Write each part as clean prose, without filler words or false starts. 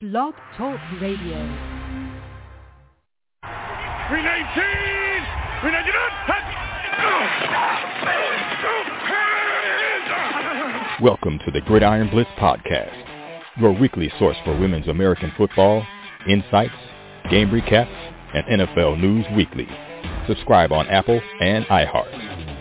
Blog Talk Radio. 319! Welcome to the Gridiron Blitz Podcast, your weekly source for women's American football, insights, game recaps, and NFL news weekly. Subscribe on Apple and iHeart.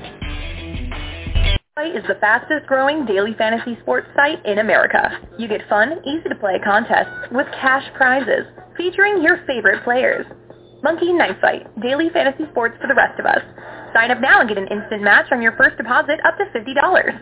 Is the fastest growing daily fantasy sports site in America. You get fun, easy to play contests with cash prizes featuring your favorite players. Monkey Knife Fight, daily fantasy sports for the rest of us. Sign up now and get an instant match on your first deposit up to $50.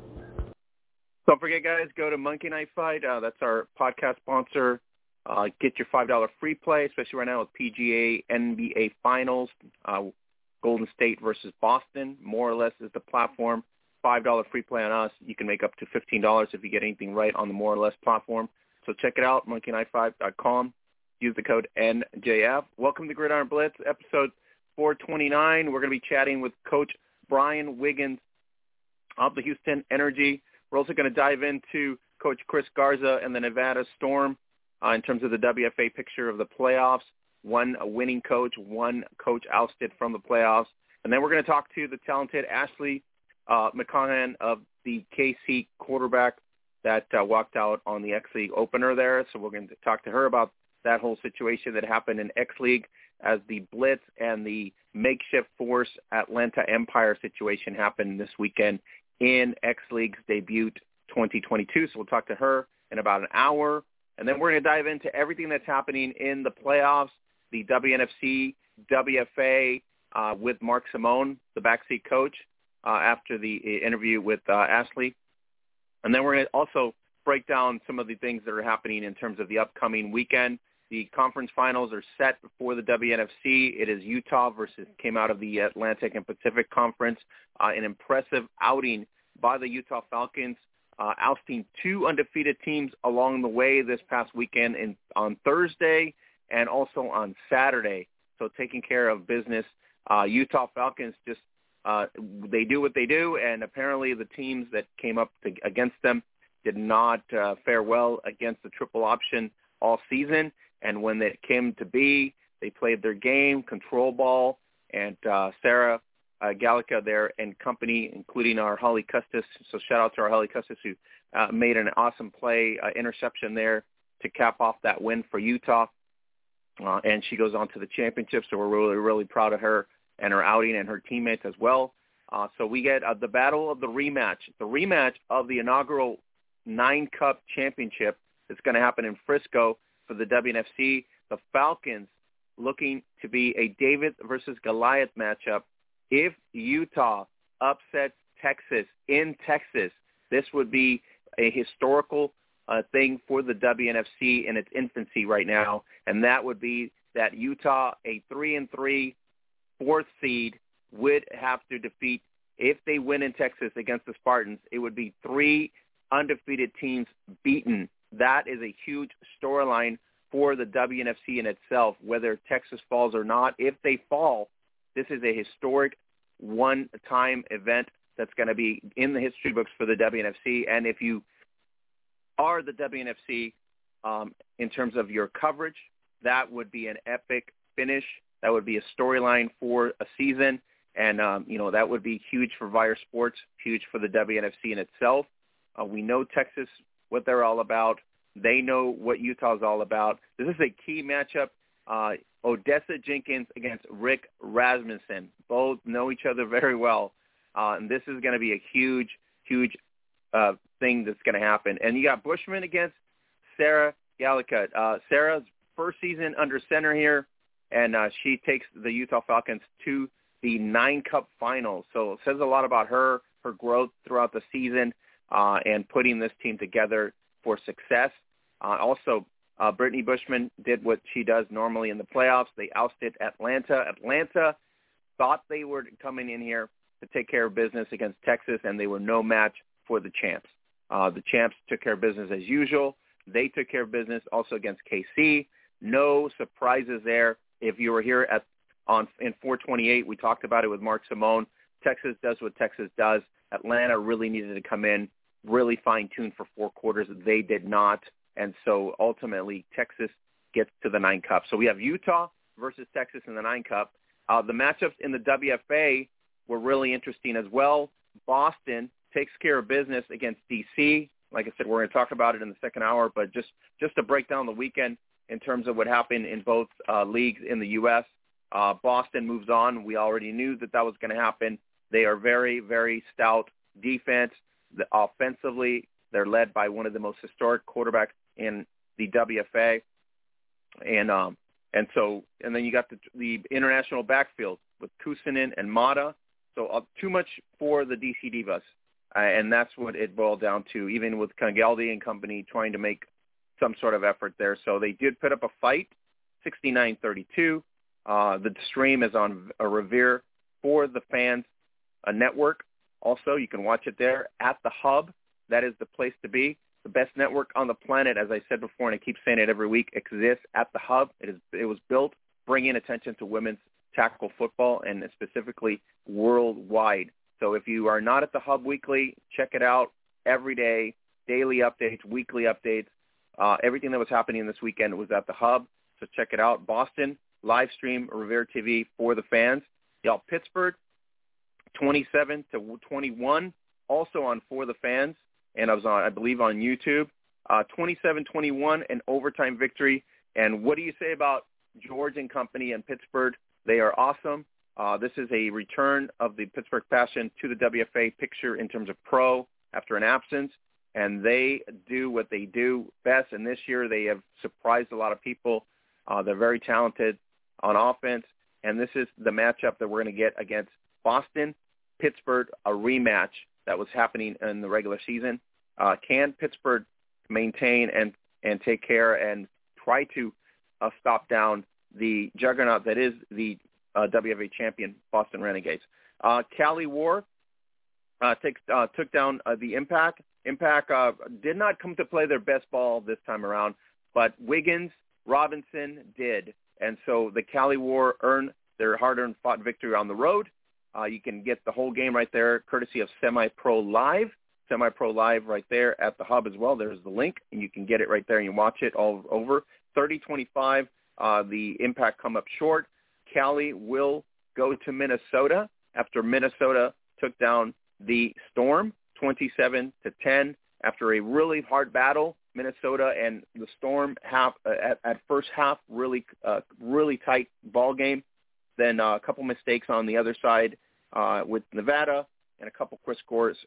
Don't forget, guys, go to Monkey Knife Fight. That's our podcast sponsor. Get your $5 free play, especially right now with PGA NBA Finals. Golden State versus Boston, more or less, is the platform. $5 free play on us. You can make up to $15 if you get anything right on the more or less platform. So check it out, monkeyknife5.com. Use the code NJF. Welcome to Gridiron Blitz, episode 429. We're going to be chatting with Coach Brian Wiggins of the Houston Energy. We're also going to dive into Coach Chris Garza and the Nevada Storm in terms of the WFA picture of the playoffs. One winning coach, one coach ousted from the playoffs. And then we're going to talk to the talented Ashley McConaughey of the KC quarterback that walked out on the X-League opener there. So we're going to talk to her about that whole situation that happened in X-League as the Blitz and the makeshift force Atlanta Empire situation happened this weekend in X-League's debut 2022. So we'll talk to her in about an hour. And then we're going to dive into everything that's happening in the playoffs, the WNFC, WFA with Mark Simone, the backseat coach, after the interview with Ashley. And then we're going to also break down some of the things that are happening in terms of the upcoming weekend. The conference finals are set for the WNFC. It is Utah versus came out of the Atlantic and Pacific Conference. An impressive outing by the Utah Falcons, ousting two undefeated teams along the way this past weekend on Thursday and also on Saturday. So taking care of business. Utah Falcons just they do what they do, and apparently the teams that came up against them did not fare well against the triple option all season. And when it came to be, they played their game, control ball, and Sarah Gallica there and company, including our Holly Custis. So shout out to our Holly Custis who made an awesome play, interception there to cap off that win for Utah. And she goes on to the championship, so we're really, really proud of her and her outing and her teammates as well. So we get the battle of the rematch of the inaugural 9-Cup championship that's going to happen in Frisco for the WNFC. The Falcons looking to be a David versus Goliath matchup. If Utah upsets Texas in Texas, this would be a historical thing for the WNFC in its infancy right now, and that would be that Utah, a 3-3 fourth seed, would have to defeat, if they win in Texas against the Spartans, it would be 3 undefeated teams beaten. That is a huge storyline for the WNFC in itself, whether Texas falls or not. If they fall, this is a historic one-time event that's going to be in the history books for the WNFC. And if you are the WNFC in terms of your coverage, that would be an epic finish. That would be a storyline for a season, and, that would be huge for Vior Sports, huge for the WNFC in itself. We know Texas, what they're all about. They know what Utah's all about. This is a key matchup. Odessa Jenkins against Rick Rasmussen. Both know each other very well, and this is going to be a huge, huge thing that's going to happen. And you got Bushman against Sarah Gallica. Sarah's first season under center here. And she takes the Utah Falcons to the 9-Cup finals. So it says a lot about her growth throughout the season, and putting this team together for success. Also, Brittany Bushman did what she does normally in the playoffs. They ousted Atlanta. Atlanta thought they were coming in here to take care of business against Texas, and they were no match for the champs. The champs took care of business as usual. They took care of business also against KC. No surprises there. If you were here in 428, we talked about it with Mark Simone. Texas does what Texas does. Atlanta really needed to come in, really fine-tuned for 4 quarters. They did not. And so ultimately Texas gets to the 9 Cup. So we have Utah versus Texas in the 9 Cup. The matchups in the WFA were really interesting as well. Boston takes care of business against D.C. Like I said, we're going to talk about it in the second hour, but just to break down the weekend in terms of what happened in both leagues in the U.S., Boston moves on. We already knew that was going to happen. They are very, very stout defense. Offensively, they're led by one of the most historic quarterbacks in the WFA. And then you got the international backfield with Kusanen and Mata. So too much for the DC Divas. And that's what it boiled down to, even with Kangaldi and company trying to make some sort of effort there. So they did put up a fight, 69-32. The stream is on a Revere for the Fans network. Also, you can watch it there at the Hub. That is the place to be. The best network on the planet, as I said before, and I keep saying it every week, exists at the Hub. It was built bringing attention to women's tackle football and specifically worldwide. So if you are not at the Hub weekly, check it out every day, daily updates, weekly updates. Everything that was happening this weekend was at the Hub, so check it out. Boston, live stream, Revere TV for the Fans. Y'all, Pittsburgh, 27-21, also on For the Fans, and I believe on YouTube. 27-21, an overtime victory. And what do you say about George and company in Pittsburgh? They are awesome. This is a return of the Pittsburgh Passion to the WFA picture in terms of pro after an absence, and they do what they do best. And this year they have surprised a lot of people. They're very talented on offense, and this is the matchup that we're going to get against Boston, Pittsburgh, a rematch that was happening in the regular season. Can Pittsburgh maintain and take care and try to stop down the juggernaut that is the WFA champion Boston Renegades? Cali War took down the Impact. Impact did not come to play their best ball this time around, but Wiggins, Robinson did. And so the Cali War earned their hard-earned fought victory on the road. You can get the whole game right there, courtesy of Semi-Pro Live. Semi-Pro Live right there at the Hub as well. There's the link, and you can get it right there and you watch it all over. 30-25, the Impact come up short. Cali will go to Minnesota after Minnesota took down the Storm 27-10 after a really hard battle. Minnesota and the Storm at first half really tight ball game. Then a couple mistakes on the other side with Nevada and a couple quick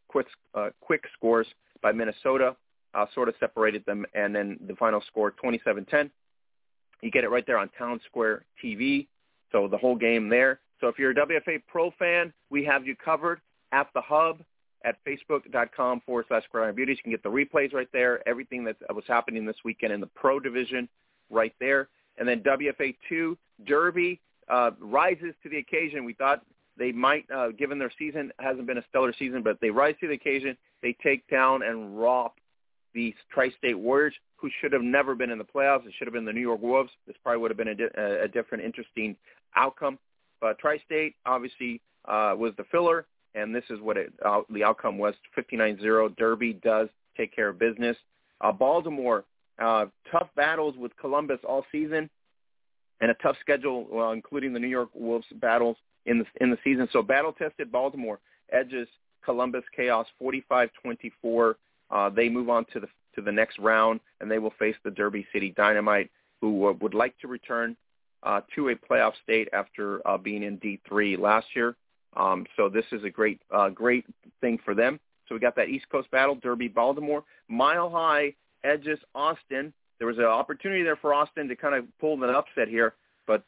scores by Minnesota sort of separated them. And then the final score 27-10. You get it right there on Town Square TV. So the whole game there. So if you're a WFA Pro fan, we have you covered at the Hub at facebook.com/GridironBeauties. You can get the replays right there, everything that was happening this weekend in the Pro Division right there. And then WFA 2, Derby rises to the occasion. We thought they might, given their season, hasn't been a stellar season, but they rise to the occasion. They take down and romp the Tri-State Warriors, who should have never been in the playoffs. It should have been the New York Wolves. This probably would have been a different, interesting outcome. But Tri-State obviously was the filler, and this is what the outcome was, 59-0. Derby does take care of business. Baltimore, tough battles with Columbus all season, and a tough schedule, including the New York Wolves battles in the season. So battle-tested Baltimore edges Columbus Chaos 45-24. They move on to the next round, and they will face the Derby City Dynamite, who would like to return to a playoff state after being in D3 last year. So this is a great thing for them. So we got that East Coast battle, Derby, Baltimore. Mile High edges Austin. There was an opportunity there for Austin to kind of pull an upset here, but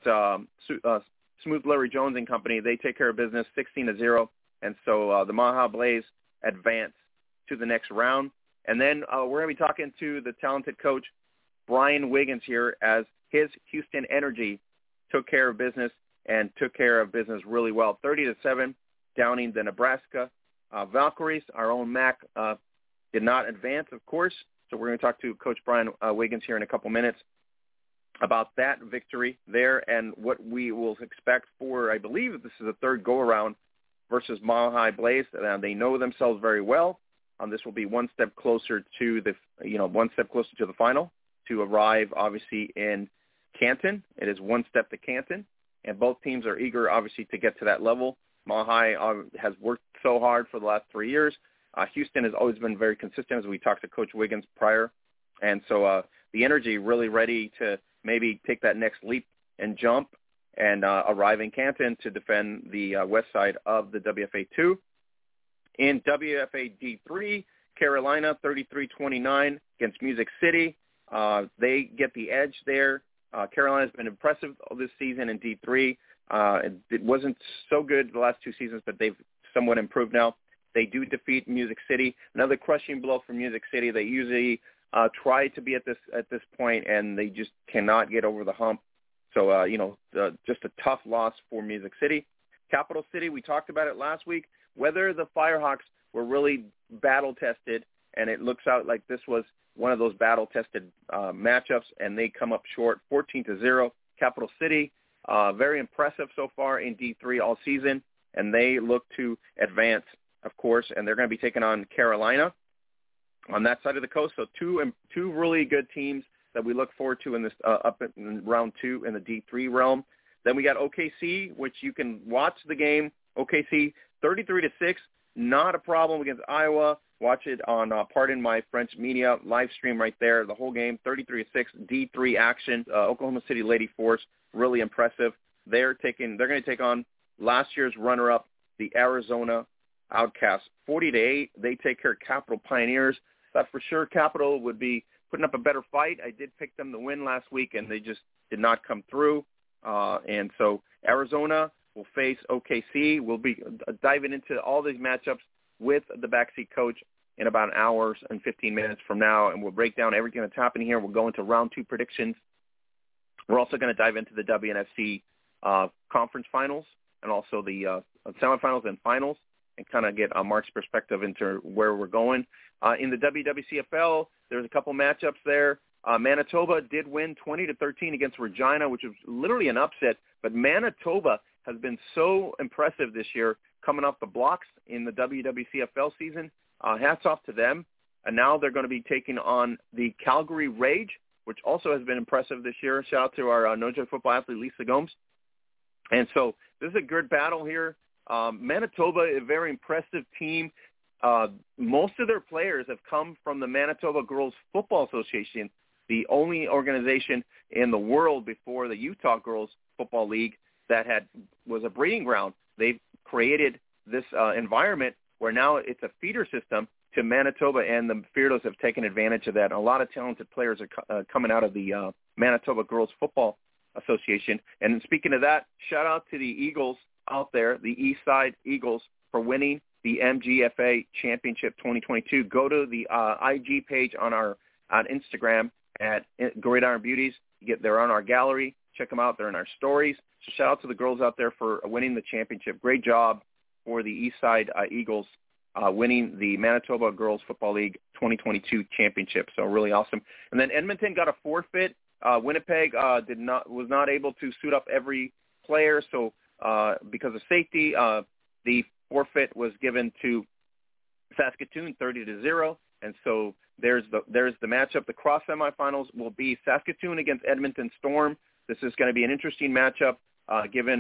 Smooth Larry Jones and company, they take care of business 16-0. And so the Mile High Blaze advance to the next round. And then we're going to be talking to the talented coach, Brian Wiggins, here, as his Houston Energy took care of business and took care of business really well. 30-7, downing the Nebraska Valkyries. Our own Mac did not advance, of course. So we're going to talk to Coach Brian Wiggins here in a couple minutes about that victory there and what we will expect for, I believe this is the third go-around versus Mile High Blaze. They know themselves very well. This will be one step closer to the final. to arrive, obviously, in Canton. It is one step to Canton, and both teams are eager, obviously, to get to that level. Mile High has worked so hard for the last 3 years. Houston has always been very consistent, as we talked to Coach Wiggins prior. And so the energy really ready to maybe take that next leap and jump and arrive in Canton to defend the west side of the WFA 2. In WFA D3, Carolina 33-29 against Music City. They get the edge there. Carolina's been impressive this season in D3. It wasn't so good the last 2 seasons, but they've somewhat improved now. They do defeat Music City. Another crushing blow for Music City. They usually try to be at this point, and they just cannot get over the hump. So, just a tough loss for Music City. Capital City, we talked about it last week, whether the Firehawks were really battle-tested, and it looks out like this was one of those battle-tested matchups, and they come up short 14-0. Capital City, very impressive so far in D3 all season, and they look to advance, of course, and they're going to be taking on Carolina on that side of the coast. So two really good teams that we look forward to in this up in round 2 in the D3 realm. Then we got OKC, which you can watch the game. OKC 33-6, not a problem against Iowa. Watch it on Pardon My French Media live stream right there. The whole game 33-6 D3 action. Oklahoma City Lady Force, really impressive. They're going to take on last year's runner-up, the Arizona Outcasts. 40-8. They take care of Capital Pioneers. Thought for sure Capital would be putting up a better fight. I did pick them to win last week, and they just did not come through. And so Arizona will face OKC. We'll be diving into all these matchups with the backseat coach in about an hour and 15 minutes from now, and we'll break down everything that's happening here. We'll go into round 2 predictions. We're also going to dive into the WNFC conference finals and also the semifinals and finals, and kind of get Mark's perspective into where we're going. In the WWCFL, there's a couple matchups there. Manitoba did win 20-13 against Regina, which was literally an upset, but Manitoba has been so impressive this year coming off the blocks in the WWCFL season. Hats off to them. And now they're going to be taking on the Calgary Rage, which also has been impressive this year. Shout out to our No Joke football athlete, Lisa Gomes. And so this is a good battle here. Manitoba, a very impressive team. Most of their players have come from the Manitoba Girls Football Association, the only organization in the world before the Utah Girls Football League that was a breeding ground. They've created this environment where now it's a feeder system to Manitoba, and the Feardos have taken advantage of that. A lot of talented players are coming out of the Manitoba Girls Football Association. And speaking of that, shout out to the Eagles out there, the East Side Eagles, for winning the MGFA Championship 2022. Go to the IG page on Instagram at Gridiron Beauties. They're on our gallery. Check them out. They're in our stories. So shout out to the girls out there for winning the championship. Great job for the East Side Eagles winning the Manitoba Girls Football League 2022 championship. So really awesome. And then Edmonton got a forfeit. Winnipeg was not able to suit up every player. So because of safety, the forfeit was given to Saskatoon 30-0. And so there's the matchup. The cross semifinals will be Saskatoon against Edmonton Storm. This is going to be an interesting matchup, given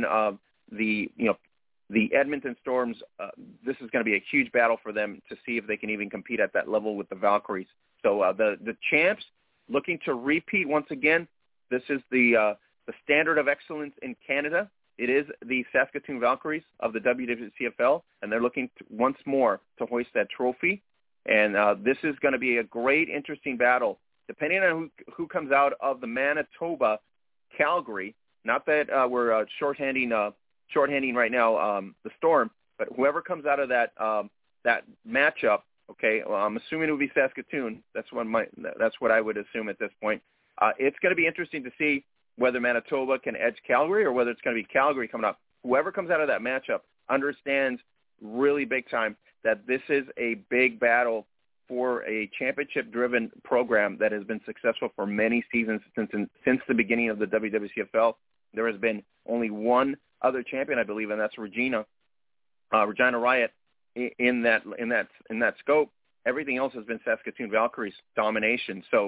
the Edmonton Storms. This is going to be a huge battle for them to see if they can even compete at that level with the Valkyries. So the champs looking to repeat once again. This is the standard of excellence in Canada. It is the Saskatoon Valkyries of the WWCFL, and they're looking once more to hoist that trophy. And this is going to be a great, interesting battle, depending on who comes out of the Manitoba Calgary. Not that we're shorthanding right now the Storm, but whoever comes out of that matchup, okay, well, I'm assuming it will be Saskatoon. That's what I would assume at this point. It's going to be interesting to see whether Manitoba can edge Calgary or whether it's going to be Calgary coming up. Whoever comes out of that matchup understands really big time that this is a big battle for a championship-driven program that has been successful for many seasons since the beginning of the WWCFL. There has been only one other champion, I believe, and that's Regina Riot in that scope. Everything else has been Saskatoon Valkyries domination. So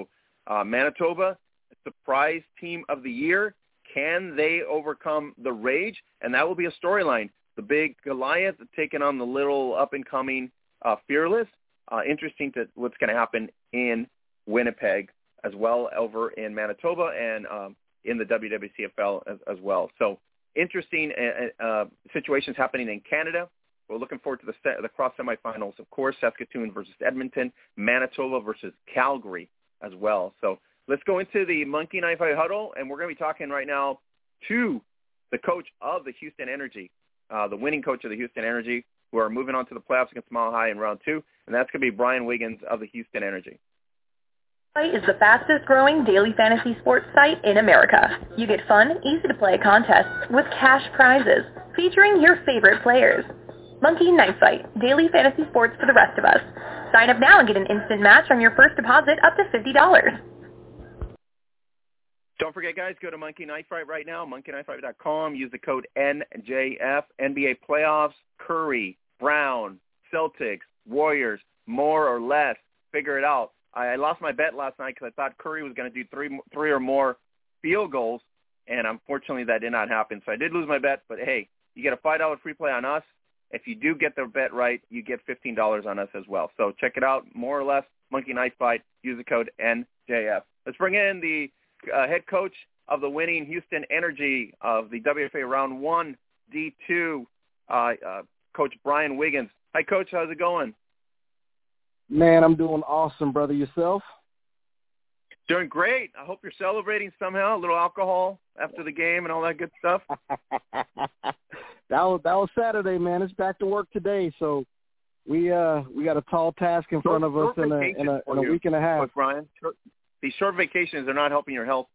Manitoba, surprise team of the year. Can they overcome the Rage? And that will be a storyline. The big Goliath taking on the little up-and-coming Fearless. Interesting to what's going to happen in Winnipeg as well, over in Manitoba, and in the WWCFL as well. So interesting situations happening in Canada. We're looking forward to the cross semifinals, of course, Saskatoon versus Edmonton, Manitoba versus Calgary as well. So let's go into the Monkey Knife Fight Huddle, and we're going to be talking right now to the coach of the Houston Energy, the winning coach of the Houston Energy, who are moving on to the playoffs against Mile High in round 2, and that's going to be Brian Wiggins of the Houston Energy. Is the fastest growing daily fantasy sports site in America. You get fun, easy to play contests with cash prizes featuring your favorite players. Monkey Knife Fight, daily fantasy sports for the rest of us. Sign up now and get an instant match on your first deposit up to $50. Don't forget, guys, go to Monkey Knife Fight right now, monkeyknifefight.com. Use the code NJF. NBA playoffs, Curry, Brown, Celtics, Warriors, more or less. Figure it out. I lost my bet last night because I thought Curry was going to do three or more field goals, and unfortunately that did not happen. So I did lose my bet, but hey, you get a $5 free play on us. If you do get the bet right, you get $15 on us as well. So check it out, more or less, Monkey Knife Fight. Use the code NJF. Let's bring in the head coach of the winning Houston Energy of the WFA Round 1 D2, Coach Brian Wiggins. Hi, Coach. How's it going? Man, I'm doing awesome, brother. Yourself? Doing great. I hope you're celebrating somehow, a little alcohol after the game and all that good stuff. That was Saturday, man. It's back to work today, so we got a tall task in front of us in a week and a half. Look, Brian, these short vacations are not helping your health.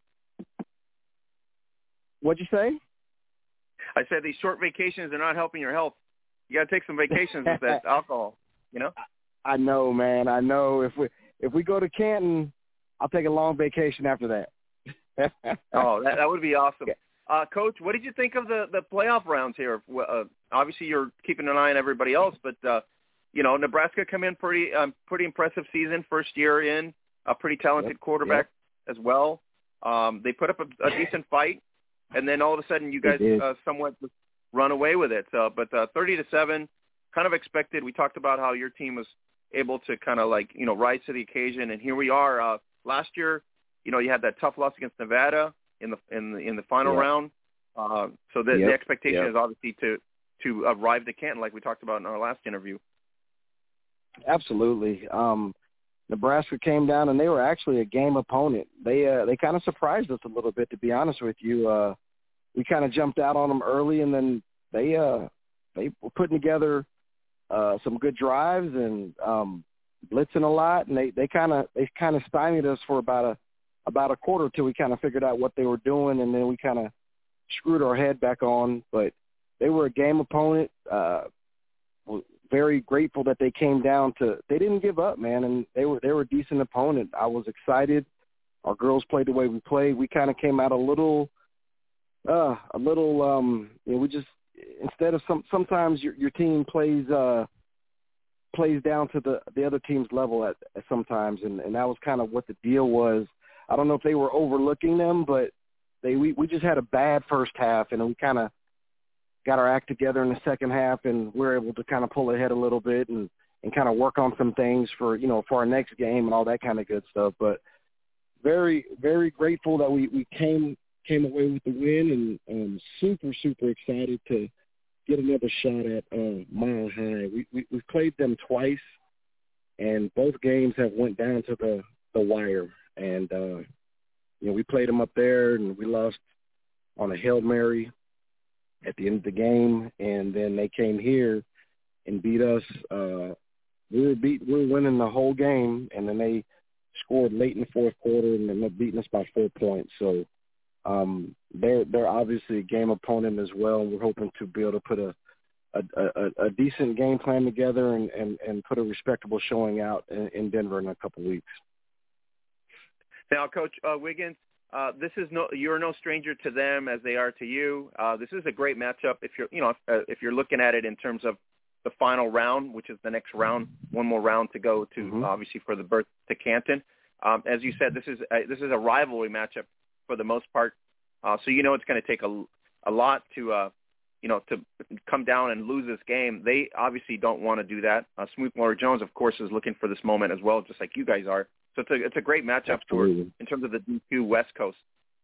What'd you say? I said these short vacations are not helping your health. You got to take some vacations with that alcohol, you know? I know, man. I know. If we go to Canton, I'll take a long vacation after that. Oh, that would be awesome. Coach, what did you think of the playoff rounds here? Obviously, you're keeping an eye on everybody else, but Nebraska come in pretty impressive season, first year in, a pretty talented quarterback as well. They put up a decent fight, and then all of a sudden you guys somewhat run away with it. But 30-7, kind of expected. We talked about how your team was able to kind of rise to the occasion, and here we are. Last year, you had that tough loss against Nevada in the final round. So the expectation is obviously to arrive to Canton, like we talked about in our last interview. Absolutely. Nebraska came down, and they were actually a game opponent. They kind of surprised us a little bit, to be honest with you. We kind of jumped out on them early, and then they were putting together some good drives and blitzing a lot, and they kind of stymied us for about a quarter till we kind of figured out what they were doing, and then we kind of screwed our head back on. But they were a game opponent. Very grateful that they came down they didn't give up, man, and they were a decent opponent. I was excited. Our girls played the way we played. We kind of came out a little we just, instead of sometimes your team plays down to the other team's level at sometimes, and that was kind of what the deal was. I don't know if they were overlooking them, but we just had a bad first half, and we kind of got our act together in the second half, and we're able to kind of pull ahead a little bit and kind of work on some things for our next game and all that kind of good stuff. But very, very grateful that we came away with the win, and super, super excited to get another shot at Mile High. We've played them twice, and both games have went down to the wire. And, we played them up there, and we lost on a Hail Mary at the end of the game, and then they came here and beat us. We were winning the whole game, and then they scored late in the fourth quarter, and then they're beating us by 4 points. So they're obviously a game opponent as well, and we're hoping to be able to put a decent game plan together and put a respectable showing out in Denver in a couple of weeks. Now, Coach Wiggins, you're no stranger to them as they are to you. This is a great matchup if you're looking at it in terms of the final round, which is the next round, one more round to go to, obviously, for the berth to Canton. As you said, this is a rivalry matchup for the most part. So it's going to take a lot to to come down and lose this game. They obviously don't want to do that. Smoot Morris-Jones, of course, is looking for this moment as well, just like you guys are. So it's a great matchup in terms of the D2 West Coast.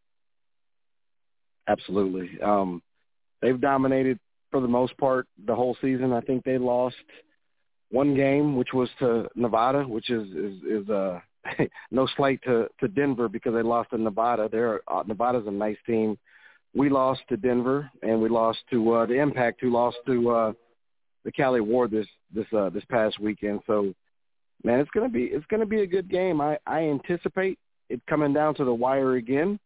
Absolutely. They've dominated for the most part the whole season. I think they lost one game, which was to Nevada, which is no slight to Denver because they lost to Nevada. Nevada's a nice team. We lost to Denver, and we lost to the Impact, who lost to the Cali War this past weekend. So, man, it's gonna be a good game. I anticipate it coming down to the wire again.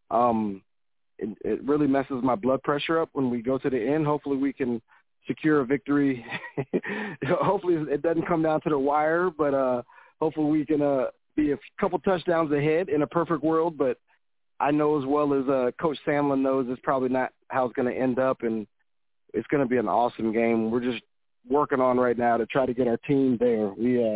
It really messes my blood pressure up when we go to the end. Hopefully, we can secure a victory. Hopefully, it doesn't come down to the wire, but hopefully, we can be a couple touchdowns ahead in a perfect world. But I know as well as Coach Samlin knows it's probably not how it's going to end up, and it's going to be an awesome game. We're just working on right now to try to get our team there.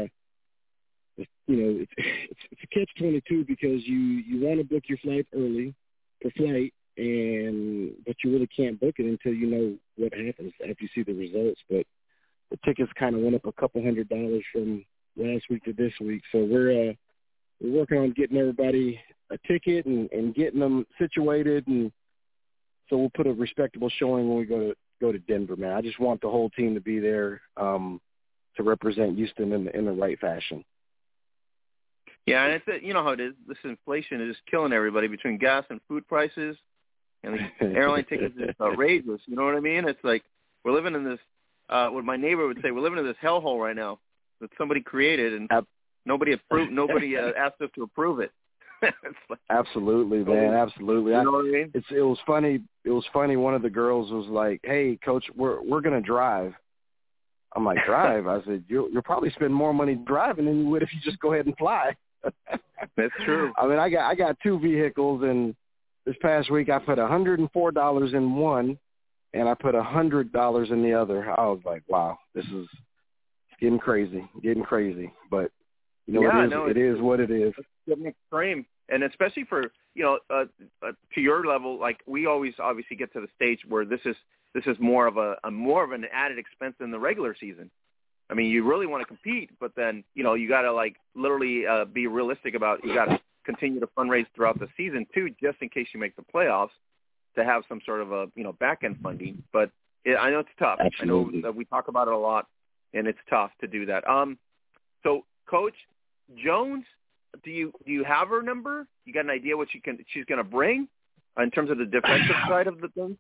It's a catch-22 because you want to book your flight early for flight, but you really can't book it until you know what happens after you see the results. But the tickets kind of went up a couple $100 from last week to this week, so we're working on getting everybody a ticket and getting them situated, and so we'll put a respectable showing when we go to Denver, man. I just want the whole team to be there to represent Houston in the right fashion. Yeah, and it's you know how it is. This inflation is just killing everybody between gas and food prices, and the airline tickets is outrageous. You know what I mean? It's like we're living in this. What my neighbor would say, we're living in this hellhole right now that somebody created, and nobody approved. Nobody asked us to approve it. Like, absolutely, man. Absolutely. You know what I mean? It was funny. It was funny. One of the girls was like, "Hey, Coach, we're gonna drive." I'm like, "Drive?" I said, "You'll probably spend more money driving than you would if you just go ahead and fly." That's true. I mean, I got two vehicles, and this past week I put $104 in one, and I put $100 in the other. I was like, "Wow, this is getting crazy, But it is what it is. It's extreme, and especially for to your level, like we always obviously get to the stage where this is more of an added expense than the regular season. I mean, you really want to compete, but then you got to like literally be realistic about you got to continue to fundraise throughout the season too, just in case you make the playoffs, to have some sort of a back end funding. But I know it's tough. Absolutely. I know that we talk about it a lot, and it's tough to do that. So Coach Jones, do you have her number? You got an idea what she's going to bring in terms of the defensive side of the thing?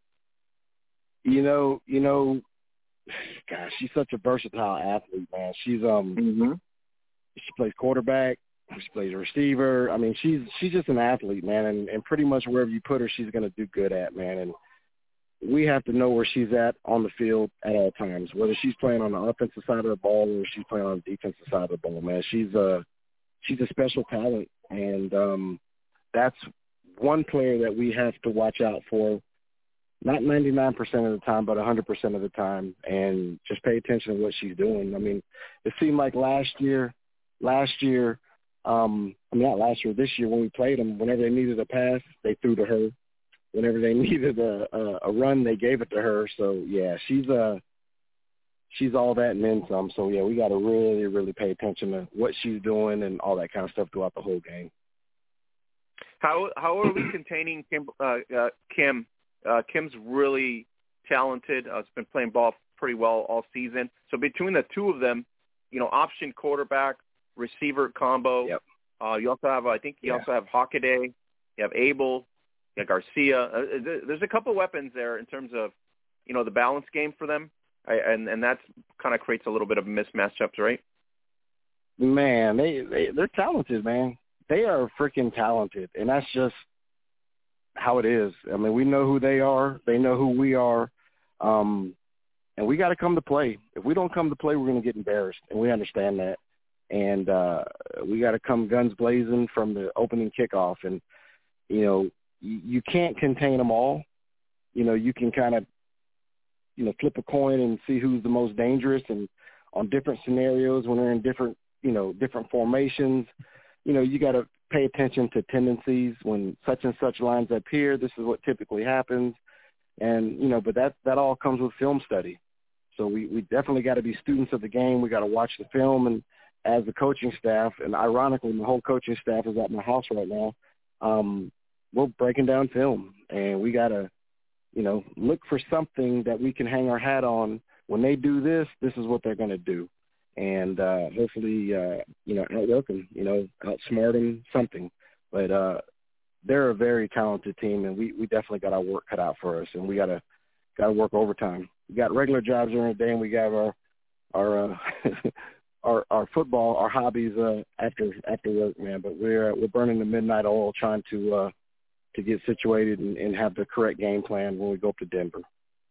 Gosh, she's such a versatile athlete, man. She's she plays quarterback, she plays receiver. I mean, she's just an athlete, man, and pretty much wherever you put her, she's going to do good at, man. And we have to know where she's at on the field at all times, whether she's playing on the offensive side of the ball or she's playing on the defensive side of the ball, man. She's a special talent, and that's one player that we have to watch out for, not 99% of the time, but 100% of the time, and just pay attention to what she's doing. I mean, it seemed like this year, when we played them, whenever they needed a pass, they threw to her. Whenever they needed a run, they gave it to her. So, yeah, she's all that and then some. So, yeah, we got to really, really pay attention to what she's doing and all that kind of stuff throughout the whole game. How are we containing Kim? Kim's really talented. Has been playing ball pretty well all season. So between the two of them, option quarterback, receiver combo. Yep. You also have, also have Hockaday. You have Abel. You have Garcia. There's a couple weapons there in terms of, the balance game for them. And that's kind of creates a little bit of mismatchups, right? Man, they're talented, man. They are freaking talented, and that's just how it is. I mean, we know who they are. They know who we are. And we got to come to play. If we don't come to play, we're going to get embarrassed, and we understand that. And we got to come guns blazing from the opening kickoff. And, you can't contain them all. You can kind of, flip a coin and see who's the most dangerous, and on different scenarios when they're in different formations, you got to pay attention to tendencies. When such and such lines up here, this is what typically happens. And, but that all comes with film study. So we definitely got to be students of the game. We got to watch the film. And as the coaching staff, and ironically, my whole coaching staff is at my house right now, we're breaking down film. And we got to, look for something that we can hang our hat on. When they do this, this is what they're going to do. And hopefully, outwork them, outsmart them, something. But they're a very talented team, and we definitely got our work cut out for us, and we got to work overtime. We got regular jobs during the day, and we got our our football, our hobbies after work, man. But we're burning the midnight oil trying to get situated and have the correct game plan when we go up to Denver.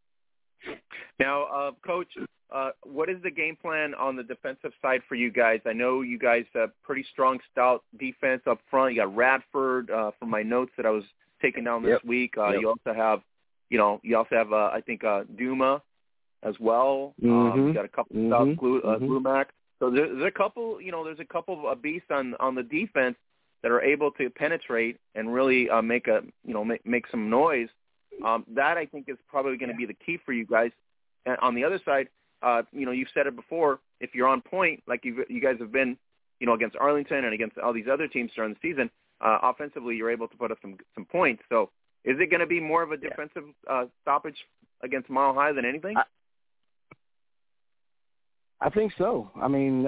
Now, Coach, what is the game plan on the defensive side for you guys? I know you guys have pretty strong, stout defense up front. You got Radford from my notes that I was taking down this week. You also have, I think Duma as well. You got a couple of stout Glumac. So there's a couple, there's a couple of beasts on the defense that are able to penetrate and really make some noise. That I think is probably going to be the key for you guys. And on the other side, you've said it before. If you're on point, like you guys have been, against Arlington and against all these other teams during the season, offensively you're able to put up some points. So is it going to be more of a defensive stoppage against Mile High than anything? I think so. I mean,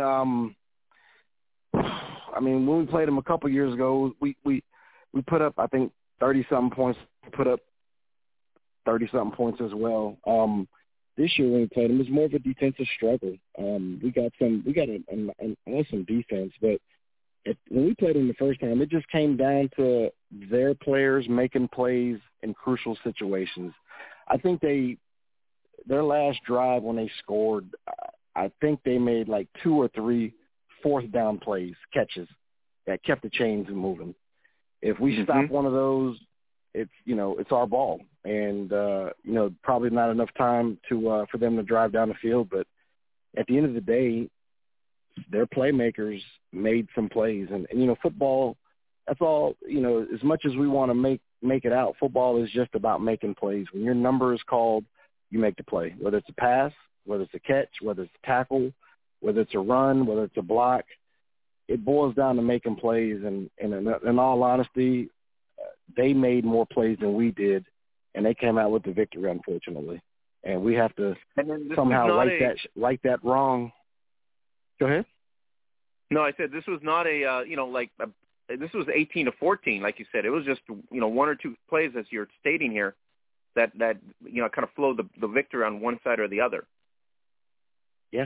when we played them a couple years ago, we put up, I think, 30-something points. Put up 30-something points as well. This year when we played them, it was more of a defensive struggle. We got some defense, but when we played them the first time, it just came down to their players making plays in crucial situations. I think their last drive when they scored, I think they made like 2 or 3 fourth down catches that kept the chains moving. If we stop one of those, it's our ball. And, probably not enough time for them to drive down the field. But at the end of the day, their playmakers made some plays. And football, that's all, as much as we want to make it out, football is just about making plays. When your number is called, you make the play, whether it's a pass, whether it's a catch, whether it's a tackle, whether it's a run, whether it's a block. It boils down to making plays. And in all honesty, they made more plays than we did, and they came out with the victory, unfortunately. And we have to somehow right that wrong. Go ahead. No, I said this was not this was 18-14, like you said. It was just 1 or 2 plays, as you're stating here, that kind of flowed the victory on one side or the other. Yeah,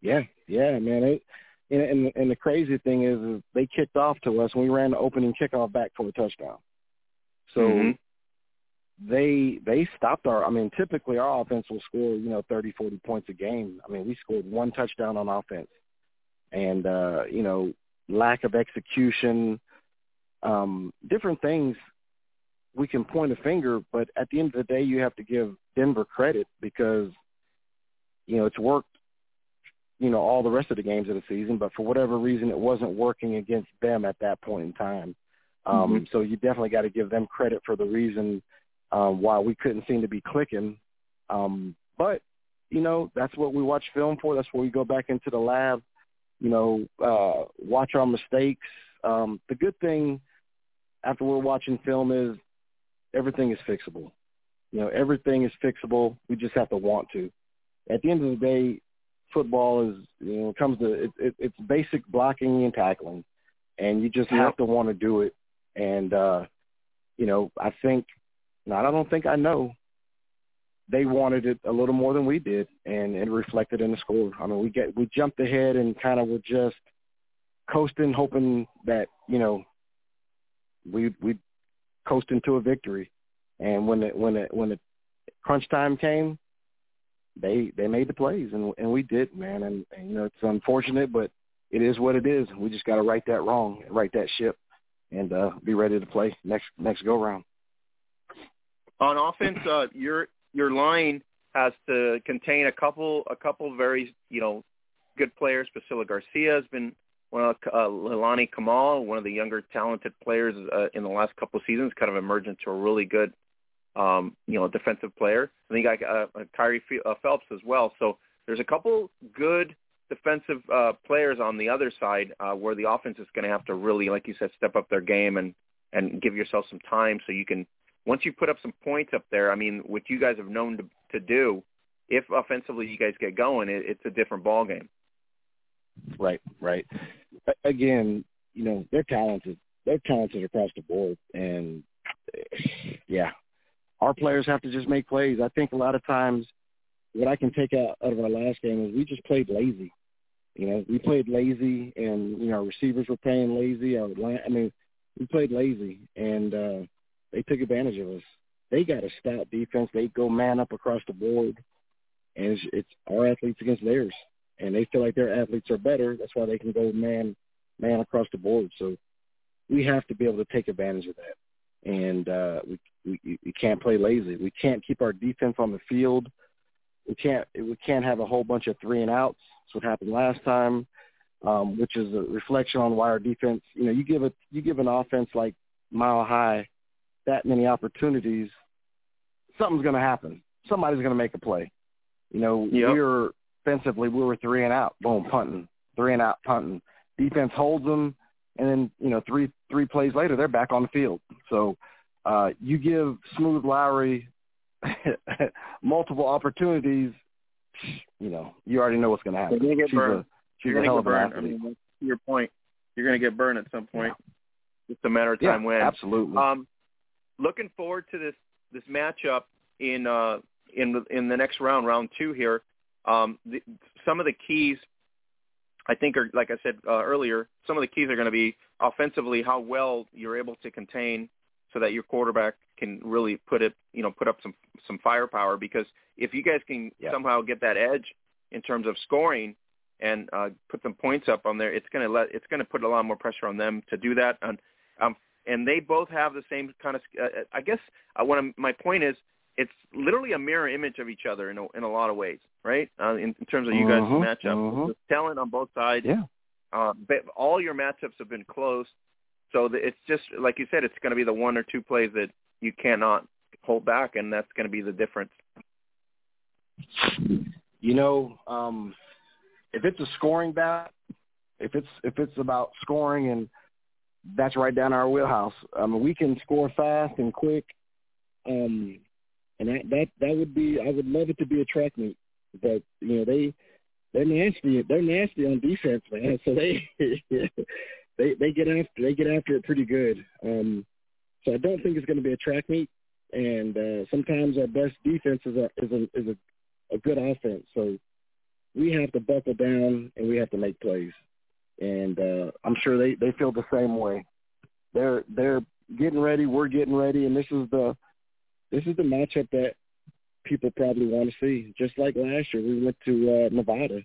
man. And the crazy thing is they kicked off to us, and we ran the opening kickoff back for a touchdown. So they stopped typically our offense will score, 30, 40 points a game. I mean, we scored 1 touchdown on offense. And, lack of execution, different things, we can point a finger, but at the end of the day, you have to give Denver credit because, it's worked, all the rest of the games of the season, but for whatever reason, it wasn't working against them at that point in time. So you definitely got to give them credit for the reason why we couldn't seem to be clicking. But, that's what we watch film for. That's where we go back into the lab, watch our mistakes. The good thing after we're watching film is everything is fixable. Everything is fixable. We just have to want to. At the end of the day, football is, comes to it's basic blocking and tackling, and you just have to want to do it. And, I know they wanted it a little more than we did, and it reflected in the score. I mean, we jumped ahead and kind of were just coasting, hoping that, we'd coast into a victory. And when the crunch time came, they made the plays, and we did, man. And it's unfortunate, but it is what it is. We just got to right that wrong, right that ship, and be ready to play next go round. On offense, your line has to contain a couple very good players. Priscilla Garcia has been Leilani Kamal, one of the younger talented players in the last couple of seasons, kind of emerged into a really good, defensive player. And then you got Kyrie Phelps as well. So there's a couple good defensive players on the other side where the offense is going to have to really, like you said, step up their game and give yourself some time so you can, once you put up some points up there, I mean, what you guys have known to do, if offensively you guys get going, it's a different ball game. Right. Again, they're talented. They're talented across the board. And, yeah, our players have to just make plays. I think a lot of times what I can take out of our last game is we just played lazy. We played lazy, and, our receivers were playing lazy. We played lazy, and they took advantage of us. They got a stout defense. They go man up across the board, and it's our athletes against theirs. And they feel like their athletes are better. That's why they can go man across the board. So we have to be able to take advantage of that. And we can't play lazy. We can't keep our defense on the field. We can't have a whole bunch of 3-and-outs. That's what happened last time, which is a reflection on why our defense. You give an offense like Mile High that many opportunities, something's going to happen. Somebody's going to make a play. Offensively, we were 3-and-out, boom, punting, 3-and-out, punting. Defense holds them, and then, three plays later, they're back on the field. So you give Smooth Lowry multiple opportunities, you already know what's going to happen. You're going to get burned. She's a hell of an athlete. I mean, to your point, you're going to get burned at some point. Yeah. It's a matter of time when. Absolutely. Looking forward to this matchup in the next round 2 here. Some of the keys, I think, are, like I said earlier, some of the keys are going to be offensively how well you're able to contain so that your quarterback can really put up some firepower. Because if you guys can somehow get that edge in terms of scoring and put some points up on there, it's going to put a lot more pressure on them to do that. And they both have the same kind of. I guess my point is, it's literally a mirror image of each other in a lot of ways, right? In terms of you guys' matchup, the talent on both sides. Yeah. But all your matchups have been close, so it's just like you said, it's going to be the 1 or 2 plays that you cannot hold back, and that's going to be the difference. If it's a scoring bout, if it's about scoring, and that's right down our wheelhouse. We can score fast and quick. And that would be, I would love it to be a track meet, but they're nasty. They're nasty on defense, man. So they get after it pretty good. So I don't think it's going to be a track meet. And sometimes our best defense is a good offense. So we have to buckle down and we have to make plays. And I'm sure they feel the same way. They're getting ready. We're getting ready, and this is the matchup that people probably want to see. Just like last year, we went to Nevada.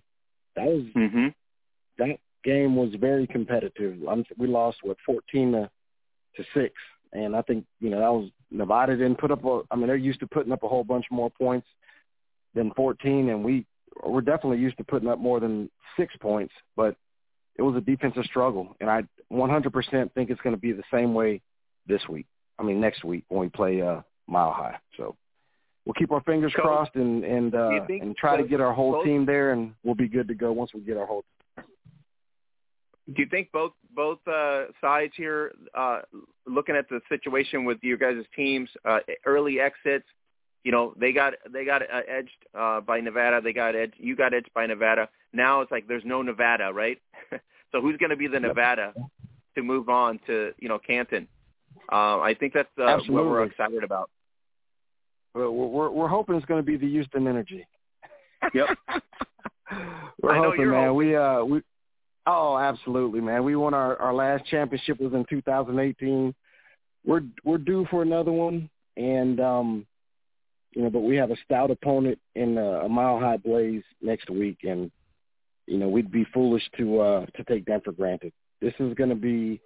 That game was very competitive. We lost 14-6, and I think that was Nevada didn't put up. They're used to putting up a whole bunch more points than 14, and we're definitely used to putting up more than 6 points. But it was a defensive struggle, and I 100% think it's going to be the same way next week when we play Mile High. So we'll keep our fingers crossed and try to get our whole team there, and we'll be good to go once we get our whole team. Do you think both sides here, looking at the situation with you guys' teams, early exits, they got edged by Nevada. You got edged by Nevada. Now it's like there's no Nevada, right? So who's going to be the Nevada to move on to Canton? I think that's what we're excited about. Well, we're hoping it's going to be the Houston Energy. Yep. We're hoping, man. Oh, absolutely, man. We won our last championship was in 2018. We're due for another one, and but we have a stout opponent in a Mile High Blaze next week, and we'd be foolish to take that for granted. This is going to be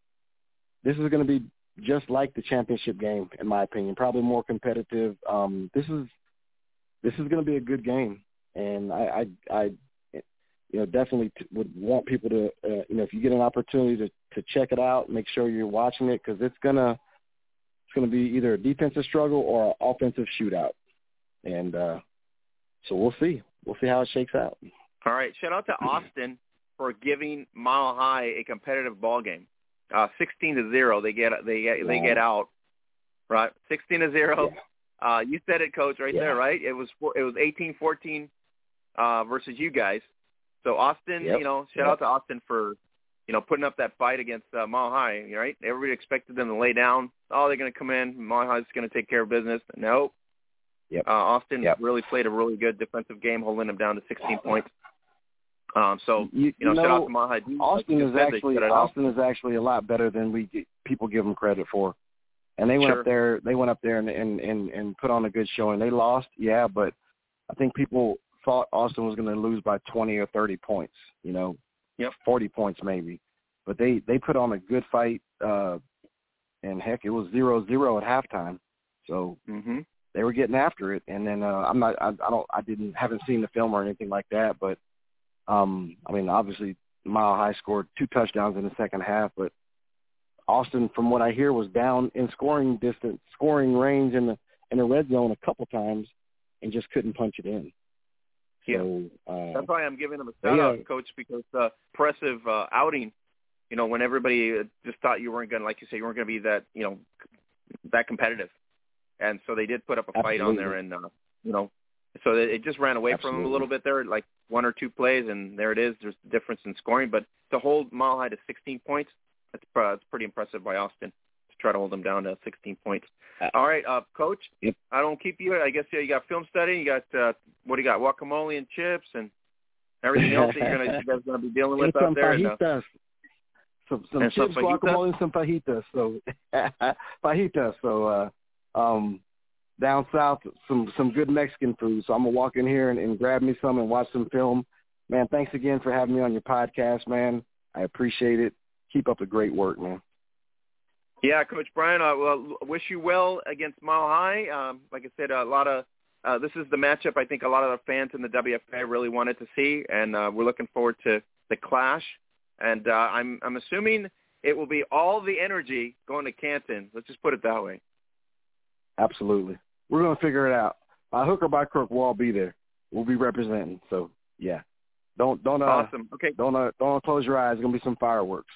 just like the championship game, in my opinion. Probably more competitive. This is going to be a good game, and definitely would want people to, if you get an opportunity to check it out, make sure you're watching it, because it's gonna be either a defensive struggle or an offensive shootout, and so we'll see how it shakes out. All right, shout out to Austin for giving Mile High a competitive ball game. 16-0, they get out, right? 16-0. Yeah. You said it, Coach, right there, right? It was 18-14 versus you guys. So Austin, shout out to Austin for, putting up that fight against Mile High, right? Everybody expected them to lay down. Oh, they're going to come in. Mile High's going to take care of business. Nope. Yep. Austin really played a really good defensive game, holding them down to 16 points. So shout out to Mile High. Austin is actually a lot better than people give them credit for. And they went up there. They went up there and put on a good showing. They lost, but I think people thought Austin was going to lose by 20 or 30 points. 40 points maybe. But they put on a good fight. And heck, it was 0-0 at halftime. So they were getting after it. And then haven't seen the film or anything like that. But obviously Mile High scored 2 touchdowns in the second half, but Austin, from what I hear, was down in scoring range in the red zone a couple times and just couldn't punch it in. So that's why I'm giving them a shout-out, Coach, because impressive outing, when everybody just thought you weren't going to, like you say, you weren't going to be that, that competitive. And so they did put up a fight on there and, so it just ran away from them a little bit there, like 1 or 2 plays, and there it is. There's a difference in scoring. But to hold Mile High to 16 points, that's pretty impressive by Austin to try to hold them down to 16 points. All right, Coach, I don't keep you. I guess you got film study. You got, what do you got, guacamole and chips and everything else that you guys are going to be dealing with out there? Fajitas. Some chips, guacamole, and some fajitas. So, fajitas. So, down south, some good Mexican food. So I'm going to walk in here and grab me some and watch some film. Man, thanks again for having me on your podcast, man. I appreciate it. Keep up the great work, man. Yeah, Coach Brian, wish you well against Mile High. Like I said, a lot of this is the matchup I think a lot of the fans in the WFA really wanted to see, and we're looking forward to the clash. And I'm assuming it will be all the energy going to Canton. Let's just put it that way. Absolutely. We're going to figure it out. By hook or by crook, we'll all be there. We'll be representing. So, yeah. Don't awesome. Okay. Don't close your eyes. There's going to be some fireworks.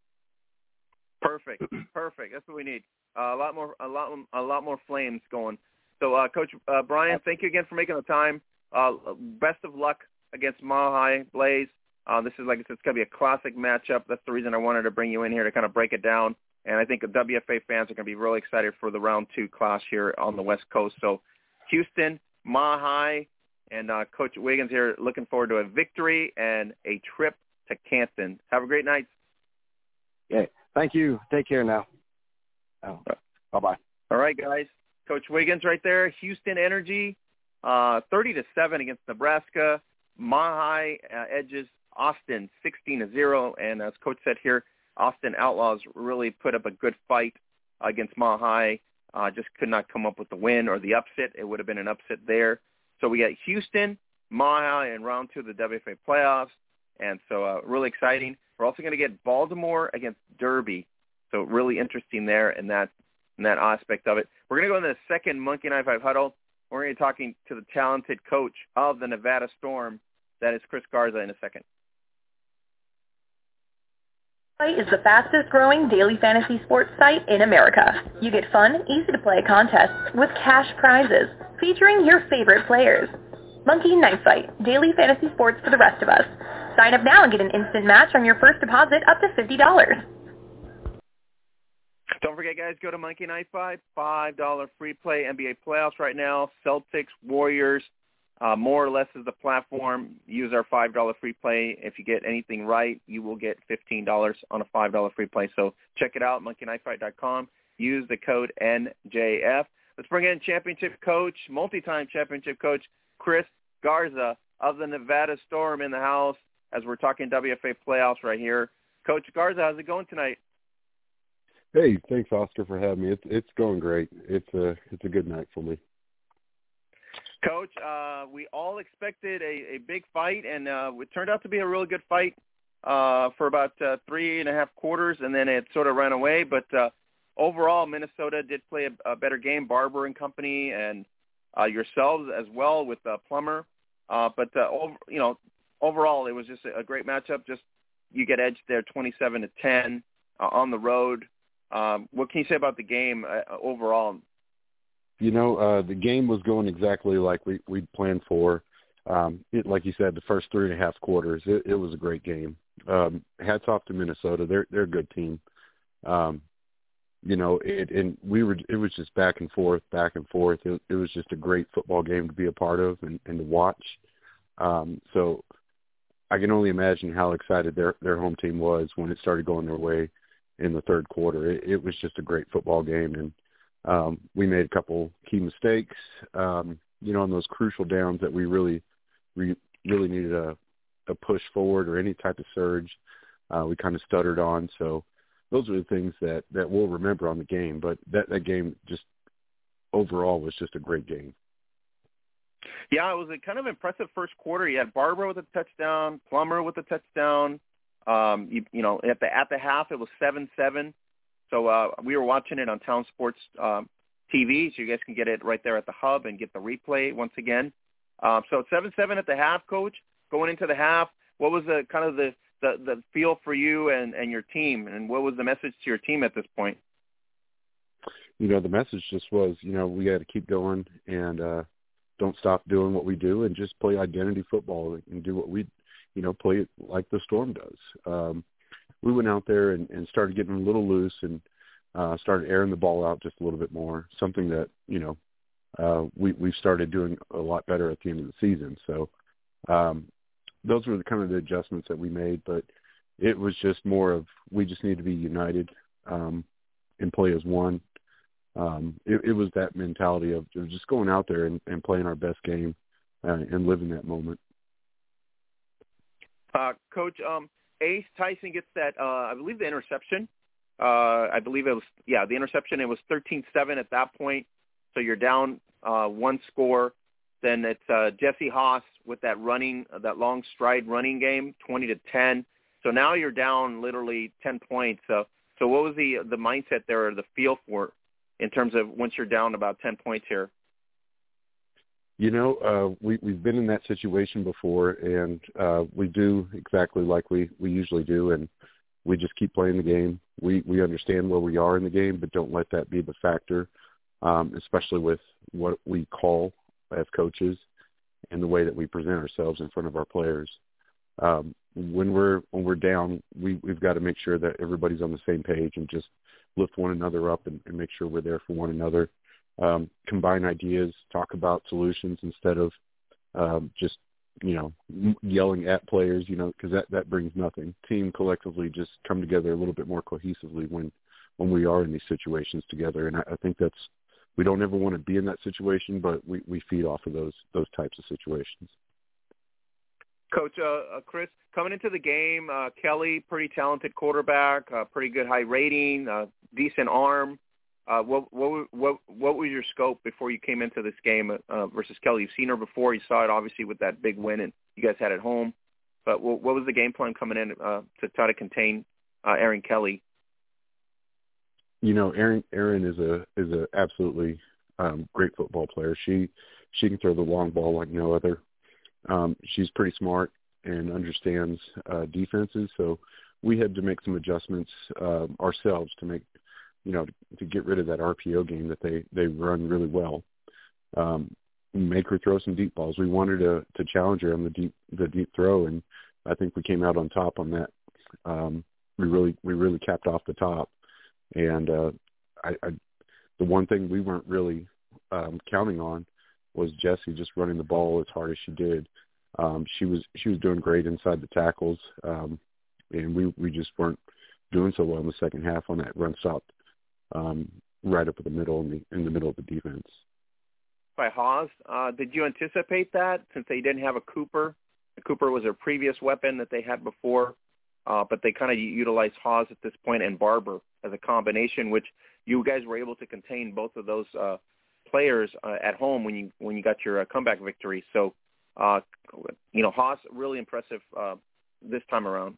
Perfect. That's what we need. A lot more flames going. So, Coach Brian, thank you again for making the time. Best of luck against Mile High Blaze. This is, like I said, it's going to be a classic matchup. That's the reason I wanted to bring you in here to kind of break it down. And I think the WFA fans are going to be really excited for the round 2 clash here on the West Coast. So, Houston, Mile High, and Coach Wiggins here looking forward to a victory and a trip to Canton. Have a great night. Yeah, thank you. Take care now. Bye-bye. All right, guys. Coach Wiggins right there. Houston Energy, 30-7 against Nebraska. Mile High edges Austin 16-0. And as Coach said here, Austin Outlaws really put up a good fight against Mile High. Just could not come up with the win or the upset. It would have been an upset there. So we got Houston, Mile High in round 2 of the WFA playoffs. And so really exciting. We're also going to get Baltimore against Derby. So really interesting there in that aspect of it. We're going to go into the second Monkey Knife Five huddle. We're going to be talking to the talented coach of the Nevada Storm. That is Chris Garza in a second. Is the fastest growing daily fantasy sports site in America. You get fun, easy to play contests with cash prizes featuring your favorite players. Monkey Knife Fight, daily fantasy sports for the rest of us. Sign up now and get an instant match on your first deposit up to $50. Don't forget, guys, go to Monkey Knife Fight, $5 free play NBA playoffs right now. Celtics, Warriors, more or less is the platform. Use our $5 free play. If you get anything right, you will get $15 on a $5 free play. So check it out, monkeyknifefight.com. Use the code NJF. Let's bring in championship coach, multi-time championship coach, Chris Garza of the Nevada Storm in the house as we're talking WFA playoffs right here. Coach Garza, how's it going tonight? Hey, thanks, Oscar, for having me. It's going great. It's a good night for me. Coach, we all expected a big fight, and it turned out to be a really good fight for about 3.5 quarters, and then it sort of ran away. But overall, Minnesota did play a better game, Barber and company, and yourselves as well with Plummer. But overall, it was just a great matchup. Just you get edged there 27-10 on the road. What can you say about the game overall? The game was going exactly like we'd planned for. Like you said, the first 3.5 quarters, it was a great game. Hats off to Minnesota. They're a good team. It was just back and forth. It was just a great football game to be a part of and to watch. So I can only imagine how excited their home team was when it started going their way in the third quarter. It was just a great football game, and we made a couple key mistakes, on those crucial downs that we really needed a push forward or any type of surge. We kind of stuttered on. So those are the things that we'll remember on the game. But that game just overall was just a great game. Yeah, it was a kind of impressive first quarter. You had Barber with a touchdown, Plummer with a touchdown. At the half, it was 7-7. So we were watching it on Town Sports TV, so you guys can get it right there at the hub and get the replay once again. So 7-7 at the half, Coach. Going into the half, what was the kind of the feel for you and your team, and what was the message to your team at this point? The message just was, we got to keep going and don't stop doing what we do and just play identity football and do what we, play it like the Storm does. We went out there and started getting a little loose and started airing the ball out just a little bit more, something that, we've started doing a lot better at the end of the season. So those were the kind of the adjustments that we made, but it was just more of we just need to be united and play as one. It was that mentality of just going out there and playing our best game and living that moment. Coach, Ace Tyson gets that, I believe, the interception. I believe it was, the interception. It was 13-7 at that point. So you're down one score. Then it's Jesse Haas with that long stride running game, 20-10. So now you're down literally 10 points. So what was the mindset there or the feel for it in terms of once you're down about 10 points here? We've been in that situation before, and we do exactly like we usually do, and we just keep playing the game. We understand where we are in the game, but don't let that be the factor, especially with what we call as coaches and the way that we present ourselves in front of our players. When we're down, we've got to make sure that everybody's on the same page and just lift one another up and make sure we're there for one another. Combine ideas, talk about solutions instead of just, yelling at players, because that brings nothing. Team collectively just come together a little bit more cohesively when we are in these situations together. And I think we don't ever want to be in that situation, but we feed off of those types of situations. Coach, Chris, coming into the game, Kelly, pretty talented quarterback, pretty good high rating, decent arm. What was your scope before you came into this game versus Kelly? You've seen her before. You saw it obviously with that big win and you guys had at home. But what was the game plan coming in to try to contain Erin Kelly? Erin is a absolutely great football player. She can throw the long ball like no other. She's pretty smart and understands defenses. So we had to make some adjustments ourselves to make, to get rid of that RPO game that they run really well. Make her throw some deep balls. We wanted to challenge her on the deep throw, and I think we came out on top on that. We really capped off the top. And the one thing we weren't really counting on was Jessie just running the ball as hard as she did. She was doing great inside the tackles, and we just weren't doing so well in the second half on that run stop, right up in the middle in the middle of the defense. By Haas, did you anticipate that since they didn't have a Cooper? Cooper was their previous weapon that they had before, but they kind of utilized Haas at this point and Barber as a combination, which you guys were able to contain both of those players at home when you got your comeback victory. So, Haas really impressive this time around.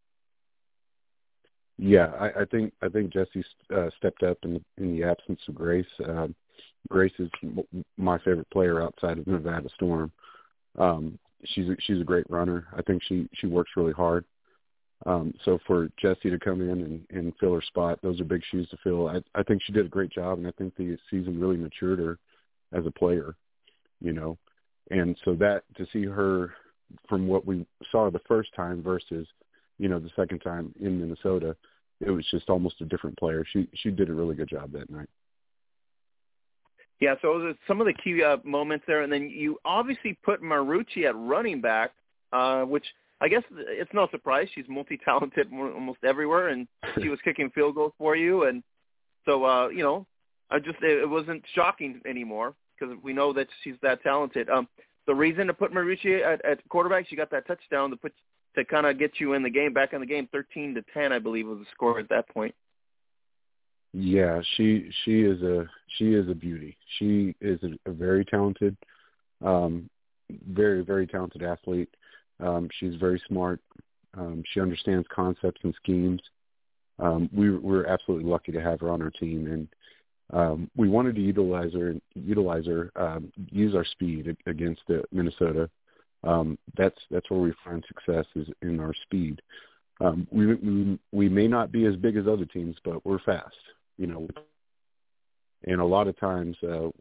Yeah, I think Jessie stepped up in the absence of Grace. Grace is my favorite player outside of Nevada Storm. She's a great runner. I think she works really hard. So for Jessie to come in and fill her spot, those are big shoes to fill. I think she did a great job, and I think the season really matured her as a player, And so that to see her from what we saw the first time versus, the second time in Minnesota, it was just almost a different player. She did a really good job that night. Yeah, so those are some of the key moments there. And then you obviously put Marucci at running back, which I guess it's no surprise. She's multi-talented almost everywhere, and she was kicking field goals for you. And so, it wasn't shocking anymore because we know that she's that talented. The reason to put Marucci at quarterback, she got that touchdown to kind of get you in the game, back in the game, 13-10, I believe was the score at that point. Yeah, she is a beauty. She is a very talented, very, very talented athlete. She's very smart. She understands concepts and schemes. We're absolutely lucky to have her on our team, and we wanted to utilize her, use our speed against Minnesota. That's where we find success is in our speed. We may not be as big as other teams, but we're fast, and a lot of times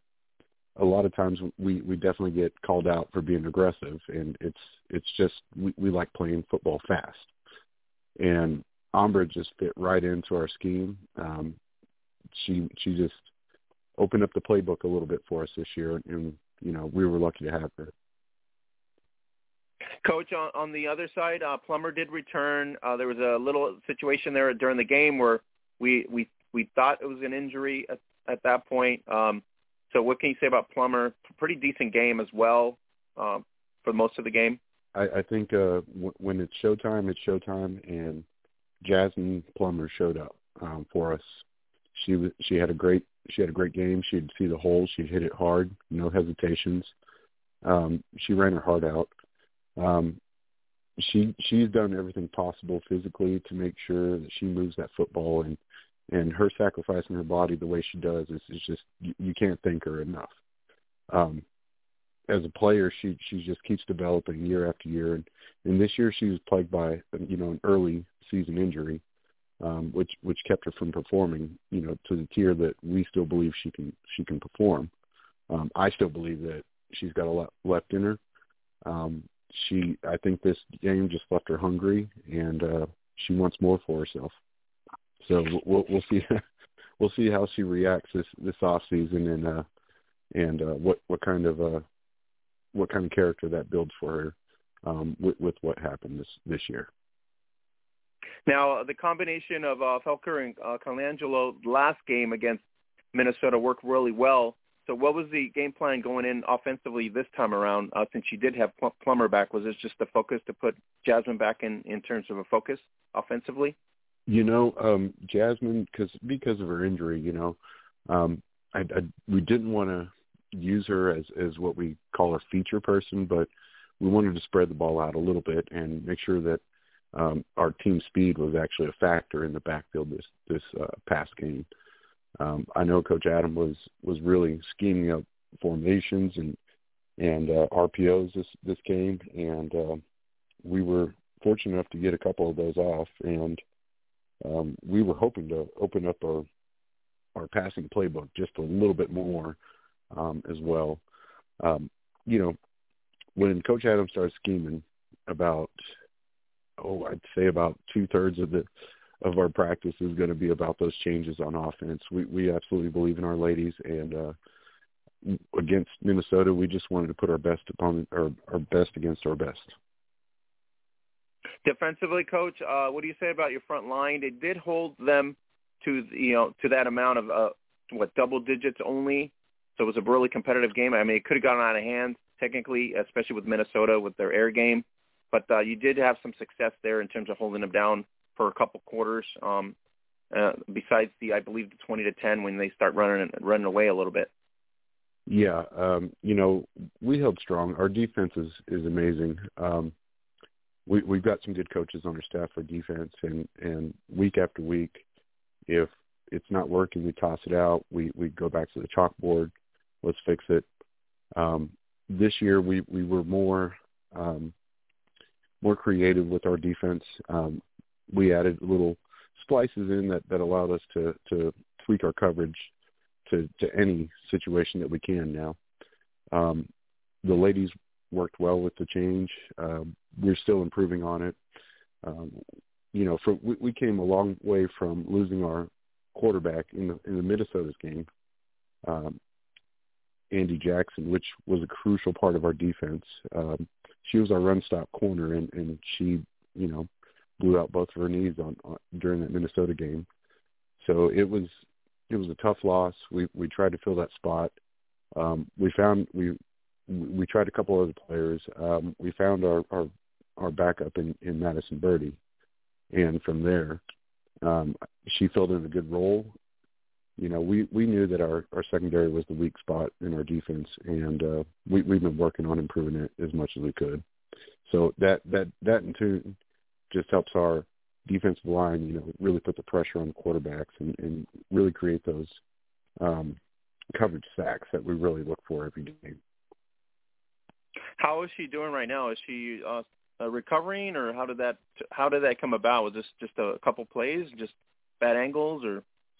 we definitely get called out for being aggressive, and it's just we like playing football fast. And Ambra just fit right into our scheme. She just opened up the playbook a little bit for us this year, and we were lucky to have her. Coach, on the other side, Plummer did return. There was a little situation there during the game where we thought it was an injury at that point. So what can you say about Plummer? Pretty decent game as well for most of the game. I think when it's showtime, and Jasmine Plummer showed up for us. She had a great game. She'd see the hole. She'd hit it hard, no hesitations. She ran her heart out. She's done everything possible physically to make sure that she moves that football, and her sacrificing her body the way she does is just you can't thank her enough. As a player, she just keeps developing year after year, and this year she was plagued by an early season injury, which kept her from performing to the tier that we still believe she can perform. I still believe that she's got a lot left in her. I think this game just left her hungry, and she wants more for herself. So we'll see. We'll see how she reacts this off season, and what kind of character that builds for her with what happened this year. Now, the combination of Felker and Colangelo last game against Minnesota worked really well. So what was the game plan going in offensively this time around since you did have Plummer back? Was it just the focus to put Jasmine back in terms of a focus offensively? Jasmine, because of her injury, we didn't want to use her as what we call a feature person, but we wanted to spread the ball out a little bit and make sure that our team speed was actually a factor in the backfield this past game. I know Coach Adam was really scheming up formations and RPOs this game, and we were fortunate enough to get a couple of those off, and we were hoping to open up our passing playbook just a little bit more as well. When Coach Adam started scheming about, I'd say about 2/3 of our practice is going to be about those changes on offense. We absolutely believe in our ladies, and against Minnesota, we just wanted to put our best opponent or our best against our best. Defensively, Coach, what do you say about your front line? It did hold them to that amount of double digits only. So it was a really competitive game. I mean, it could have gotten out of hand technically, especially with Minnesota with their air game. But you did have some success there in terms of holding them down for a couple quarters. Besides I believe the 20-10 when they start running away a little bit. Yeah, we held strong. Our defense is amazing. We've got some good coaches on our staff for defense, and week after week, if it's not working, we toss it out. We go back to the chalkboard. Let's fix it. This year, we were more creative with our defense. We added little splices in that allowed us to tweak our coverage to any situation that we can now. The ladies worked well with the change. We're still improving on it. We came a long way from losing our quarterback in the Minnesota's game, Andy Jackson, which was a crucial part of our defense. She was our run-stop corner, and she, blew out both of her knees during that Minnesota game. So it was a tough loss. We tried to fill that spot. We tried a couple other players. We found our backup in Madison Birdie, and from there, she filled in a good role. We knew that our secondary was the weak spot in our defense, and we've been working on improving it as much as we could. So that in turn just helps our defensive line, really put the pressure on the quarterbacks and really create those coverage sacks that we really look for every game. How is she doing right now? Is she recovering, or how did that come about? Was this just a couple plays, just bad angles, or?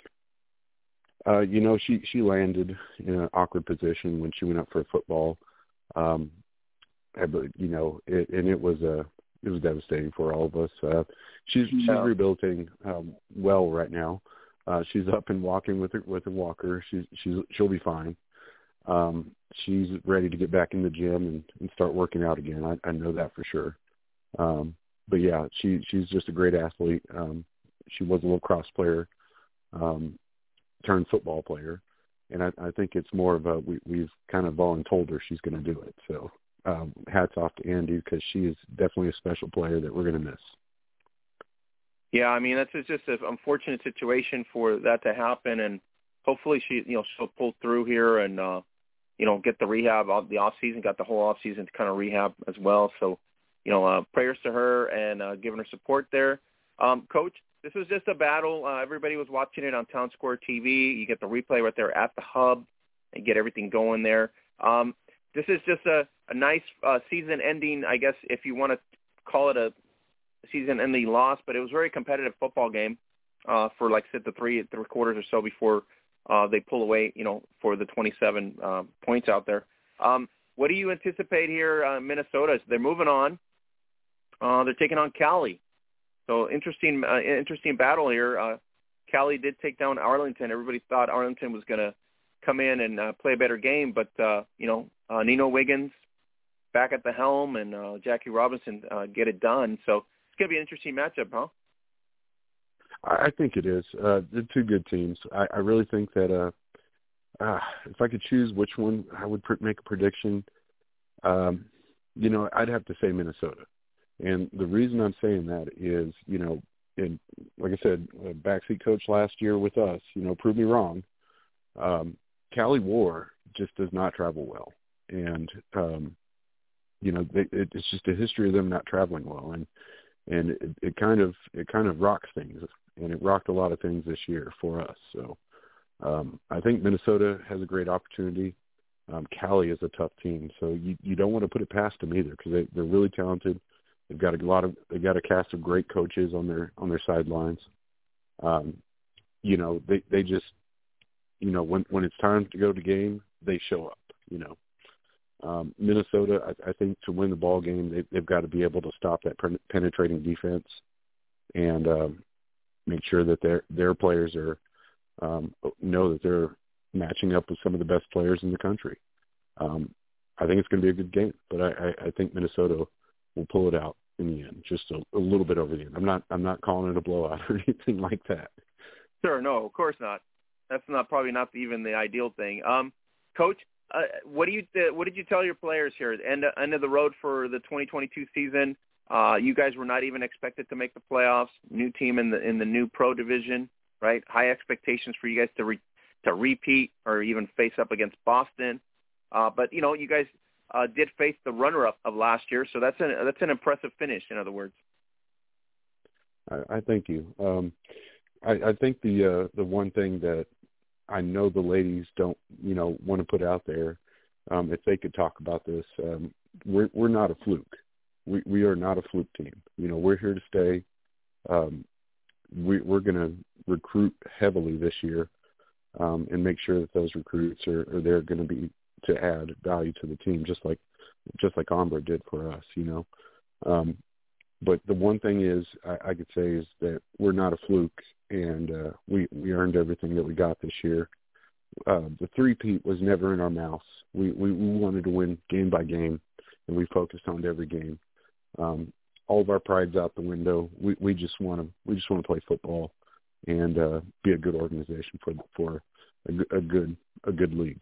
She landed in an awkward position when she went up for a football. It was devastating for all of us. She's rehabilitating well right now. She's up and walking with a walker. She'll be fine. She's ready to get back in the gym and start working out again. I know that for sure. But yeah, she's just a great athlete. She was a lacrosse player, turned football player, and I think it's more of we've kind of told her she's going to do it. So hats off to Andy, because she is definitely a special player that we're going to miss. Yeah, I mean, that's just an unfortunate situation for that to happen, and hopefully she'll pull through here and get the rehab of the off season, got the whole off season to kind of rehab as well. So, prayers to her and giving her support there. Coach, this was just a battle. Everybody was watching it on Town Square TV. You get the replay right there at the hub and get everything going there. This is just a nice season ending, I guess, if you want to call it a season-ending loss, but it was a very competitive football game for, like I said, the three quarters or so before they pull away, for the 27 points out there. What do you anticipate here, Minnesota? They're moving on. They're taking on Cali. So interesting battle here. Cali did take down Arlington. Everybody thought Arlington was going to come in and play a better game, but Nino Wiggins back at the helm and Jackie Robinson get it done. So it's going to be an interesting matchup, huh? I think it is. They're two good teams. I really think that if I could choose which one I would make a prediction, I'd have to say Minnesota. And the reason I'm saying that is, and like I said, a backseat coach last year with us, proved me wrong. Cali War just does not travel well. And, it's just a history of them not traveling well. And it kind of rocks things. And it rocked a lot of things this year for us. So I think Minnesota has a great opportunity. Cali is a tough team. So you don't want to put it past them either, because they're really talented. They've got a cast of great coaches on their sidelines. They just, when it's time to go to game, they show up. Minnesota, I think to win the ball game, they've got to be able to stop that penetrating defense and make sure that their players are know that they're matching up with some of the best players in the country. I think it's going to be a good game, but I think Minnesota will pull it out in the end, just a little bit over the end. I'm not calling it a blowout or anything like that. Sure, no, of course not. That's probably not even the ideal thing. Coach, what did you tell your players here? End of the road for the 2022 season. You guys were not even expected to make the playoffs. New team in the new pro division, right? High expectations for you guys to repeat or even face up against Boston. But, you guys did face the runner-up of last year, so that's an impressive finish, in other words. I thank you. I think the one thing that I know the ladies don't, want to put out there, if they could talk about this, we're not a fluke. We are not a fluke team. We're here to stay. We're going to recruit heavily this year, and make sure that those recruits are there going to be to add value to the team, just like Ambra did for us. But the one thing is I could say is that we're not a fluke, and we earned everything that we got this year. The three-peat was never in our mouths. We wanted to win game by game, and we focused on every game. All of our pride's out the window. We just want to play football and be a good organization for a good league.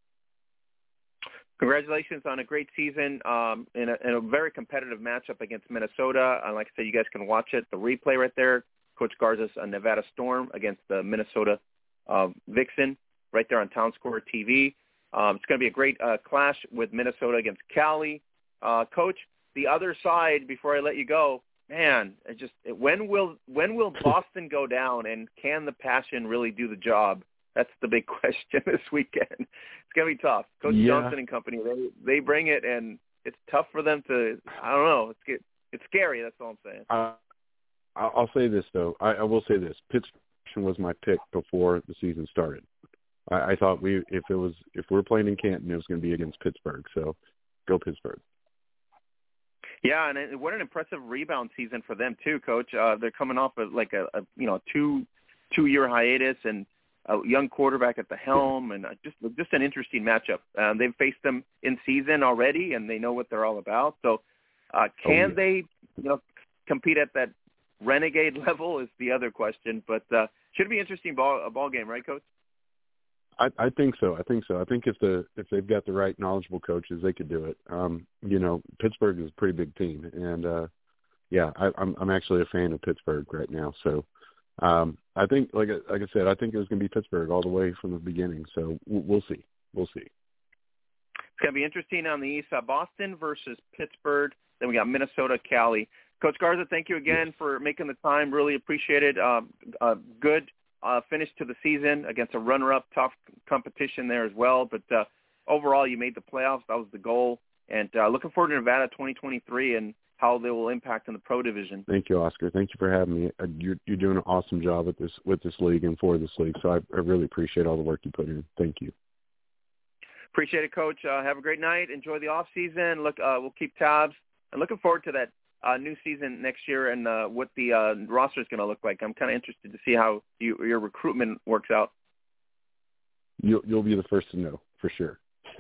Congratulations on a great season in a very competitive matchup against Minnesota. Like I said, you guys can watch it, the replay right there. Coach Garza's Nevada Storm against the Minnesota Vixen right there on Town Square TV. It's going to be a great clash with Minnesota against Cali. Coach, the other side, before I let you go, man, when will Boston go down, and can the Passion really do the job? That's the big question this weekend. It's going to be tough. Coach Johnson and company, they bring it, and it's tough for them to, I don't know, it's scary, that's all I'm saying. I'll say this, though. I will say this. Pittsburgh was my pick before the season started. I thought if we're playing in Canton, it was going to be against Pittsburgh, so go Pittsburgh. Yeah, and what an impressive rebound season for them too, Coach. They're coming off of like a 2-year hiatus and a young quarterback at the helm, and just an interesting matchup. They've faced them in season already, and they know what they're all about. So, can they, compete at that renegade level is the other question. But should be an interesting ball game, right, Coach? I think so. I think if they've got the right knowledgeable coaches, they could do it. Pittsburgh is a pretty big team, and I'm actually a fan of Pittsburgh right now. So I think, like I said, I think it was going to be Pittsburgh all the way from the beginning. So we'll see. It's going to be interesting on the east side. Boston versus Pittsburgh. Then we got Minnesota, Cali. Coach Garza, thank you again for making the time. Really appreciate it. Good finish to the season against a runner-up, tough competition there as well. But overall, you made the playoffs. That was the goal. And looking forward to Nevada 2023 and how they will impact in the pro division. Thank you, Oscar. Thank you for having me. You're doing an awesome job with this league and for this league. So I really appreciate all the work you put in. Thank you. Appreciate it, Coach. Have a great night. Enjoy the off season. We'll keep tabs. And looking forward to that new season next year and what the roster is going to look like. I'm kind of interested to see how your recruitment works out. You'll be the first to know, for sure.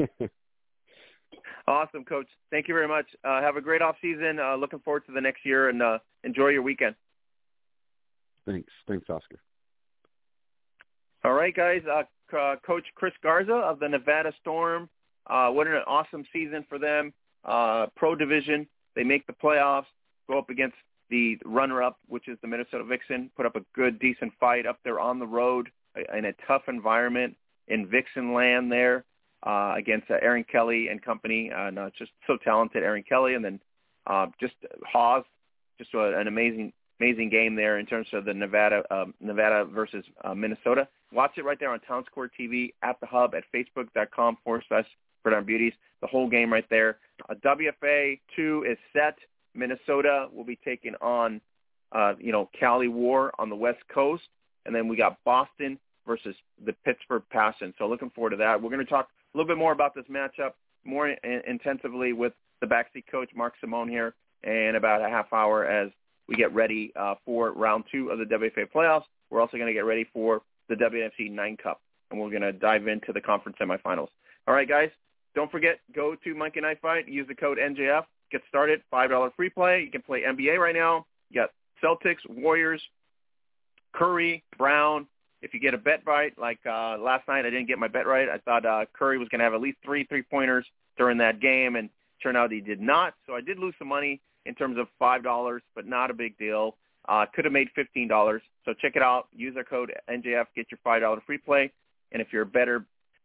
Awesome, Coach. Thank you very much. Have a great off season. Looking forward to the next year, and enjoy your weekend. Thanks, Oscar. All right, guys. Coach Chris Garza of the Nevada Storm. What an awesome season for them. Pro division. They make the playoffs, go up against the runner-up, which is the Minnesota Vixen, put up a good, decent fight up there on the road in a tough environment in Vixen land there against Aaron Kelly and company. Just so talented, Aaron Kelly, and then just Haas, just an amazing game there in terms of the Nevada versus Minnesota. Watch it right there on Town Square TV, at the Hub, at facebook.com/Gridiron Beauties. The whole game right there. WFA 2 is set. Minnesota will be taking on, Cali War on the West Coast. And then we got Boston versus the Pittsburgh Passion. So looking forward to that. We're going to talk a little bit more about this matchup more intensively with the backseat coach, Mark Simone, here in about a half hour as we get ready for round 2 of the WFA playoffs. We're also going to get ready for the WFC 9 Cup, and we're going to dive into the conference semifinals. All right, guys. Don't forget, go to Monkey Knife Fight, use the code NJF, get started, $5 free play. You can play NBA right now. You got Celtics, Warriors, Curry, Brown. If you get a bet right, like last night I didn't get my bet right. I thought Curry was going to have at least 3 3-pointers during that game, and turned out he did not. So I did lose some money in terms of $5, but not a big deal. Could have made $15. So check it out. Use our code NJF, get your $5 free play. And if you're a better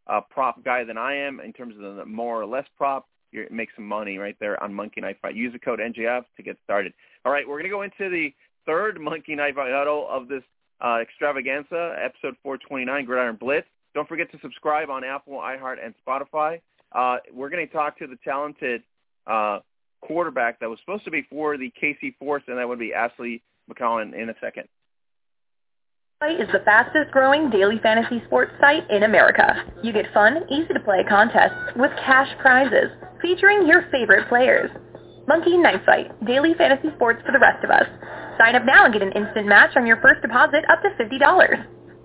prop guy than I am in terms of the more or less prop, you make some money right there on Monkey Knife Fight. Use the code NJF to get started. All right, we're going to go into the third Monkey Knife Fight huddle of this extravaganza, episode 429, Gridiron Blitz. Don't forget to subscribe on Apple, iHeart, and Spotify. We're going to talk to the talented quarterback that was supposed to be for the KC Force, and that would be Ashley McCollum in a second. Is the fastest growing daily fantasy sports site in America. You get fun, easy to play contests with cash prizes featuring your favorite players. Monkey Knife Fight, daily fantasy sports for the rest of us. Sign up now and get an instant match on your first deposit up to $50.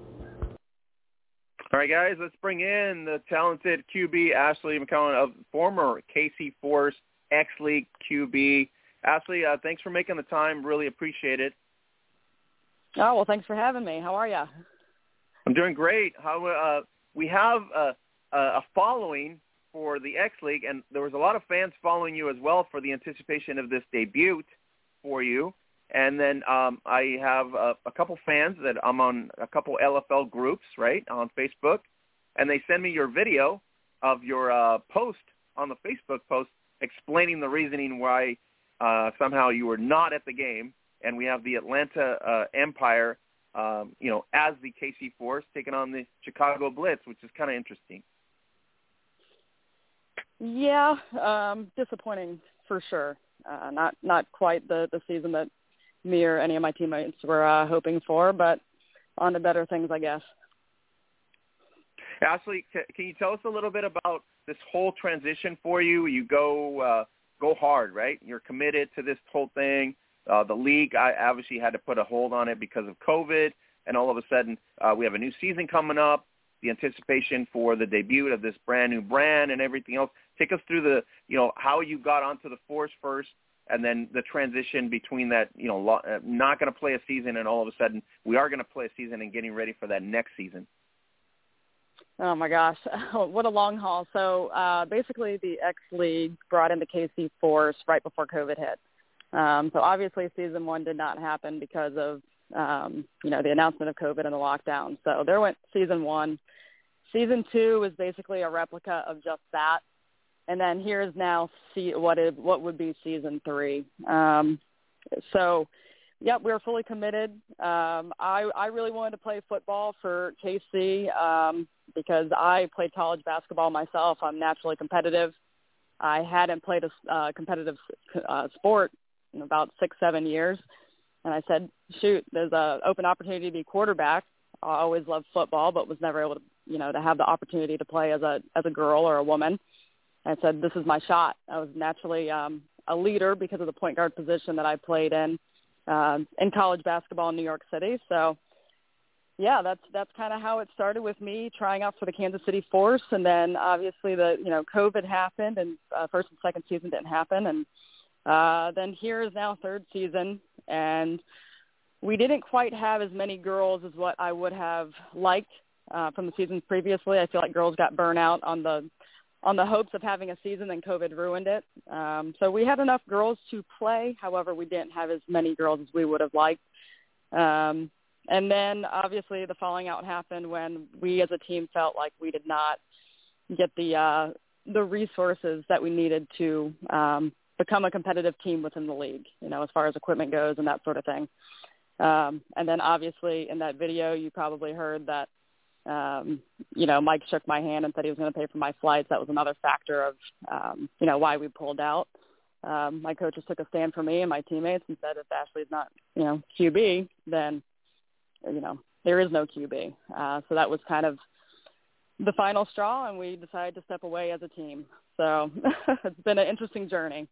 All right, guys, let's bring in the talented QB, Ashley McCollum, of former KC Force X-League QB. Ashley, thanks for making the time. Really appreciate it. Oh, well, thanks for having me. How are you? I'm doing great. We have a following for the X-League, and there was a lot of fans following you as well for the anticipation of this debut for you. And then I have a couple fans that I'm on a couple LFL groups, right, on Facebook, and they send me your video of your post on the Facebook post explaining the reasoning why somehow you were not at the game. And we have the Atlanta Empire, as the KC Force taking on the Chicago Blitz, which is kind of interesting. Yeah, disappointing for sure. Not quite the season that me or any of my teammates were hoping for, but on to better things, I guess. Ashley, can you tell us a little bit about this whole transition for you? You go hard, right? You're committed to this whole thing. The league, I obviously had to put a hold on it because of COVID, and all of a sudden we have a new season coming up, the anticipation for the debut of this brand new brand and everything else. Take us through how you got onto the Force first, and then the transition between that, not going to play a season, and all of a sudden we are going to play a season and getting ready for that next season. Oh, my gosh. What a long haul. So basically the X-League brought in the KC Force right before COVID hit. So obviously season one did not happen because of, the announcement of COVID and the lockdown. So there went season one. Season two was basically a replica of just that. And then here's now what would be season three. So, yep, we were fully committed. I really wanted to play football for KC because I played college basketball myself. I'm naturally competitive. I hadn't played a competitive sport in about 6-7 years. And I said, shoot, there's an open opportunity to be quarterback. I always loved football, but was never able to, to have the opportunity to play as a girl or a woman. I said, this is my shot. I was naturally a leader because of the point guard position that I played in college basketball in New York City. So, yeah, that's kind of how it started with me trying out for the Kansas City Force. And then obviously COVID happened and first and second season didn't happen. And then here is now third season. And we didn't quite have as many girls as what I would have liked from the seasons previously. I feel like girls got burnt out on the hopes of having a season, and COVID ruined it. So we had enough girls to play. However, we didn't have as many girls as we would have liked. And then obviously the falling out happened when we as a team felt like we did not get the resources that we needed to become a competitive team within the league, as far as equipment goes and that sort of thing. And then obviously in that video, you probably heard that, Mike shook my hand and said he was going to pay for my flights. That was another factor of, why we pulled out. My coaches took a stand for me and my teammates and said, if Ashley's not, QB, then, there is no QB. So that was kind of the final straw, and we decided to step away as a team. So it's been an interesting journey.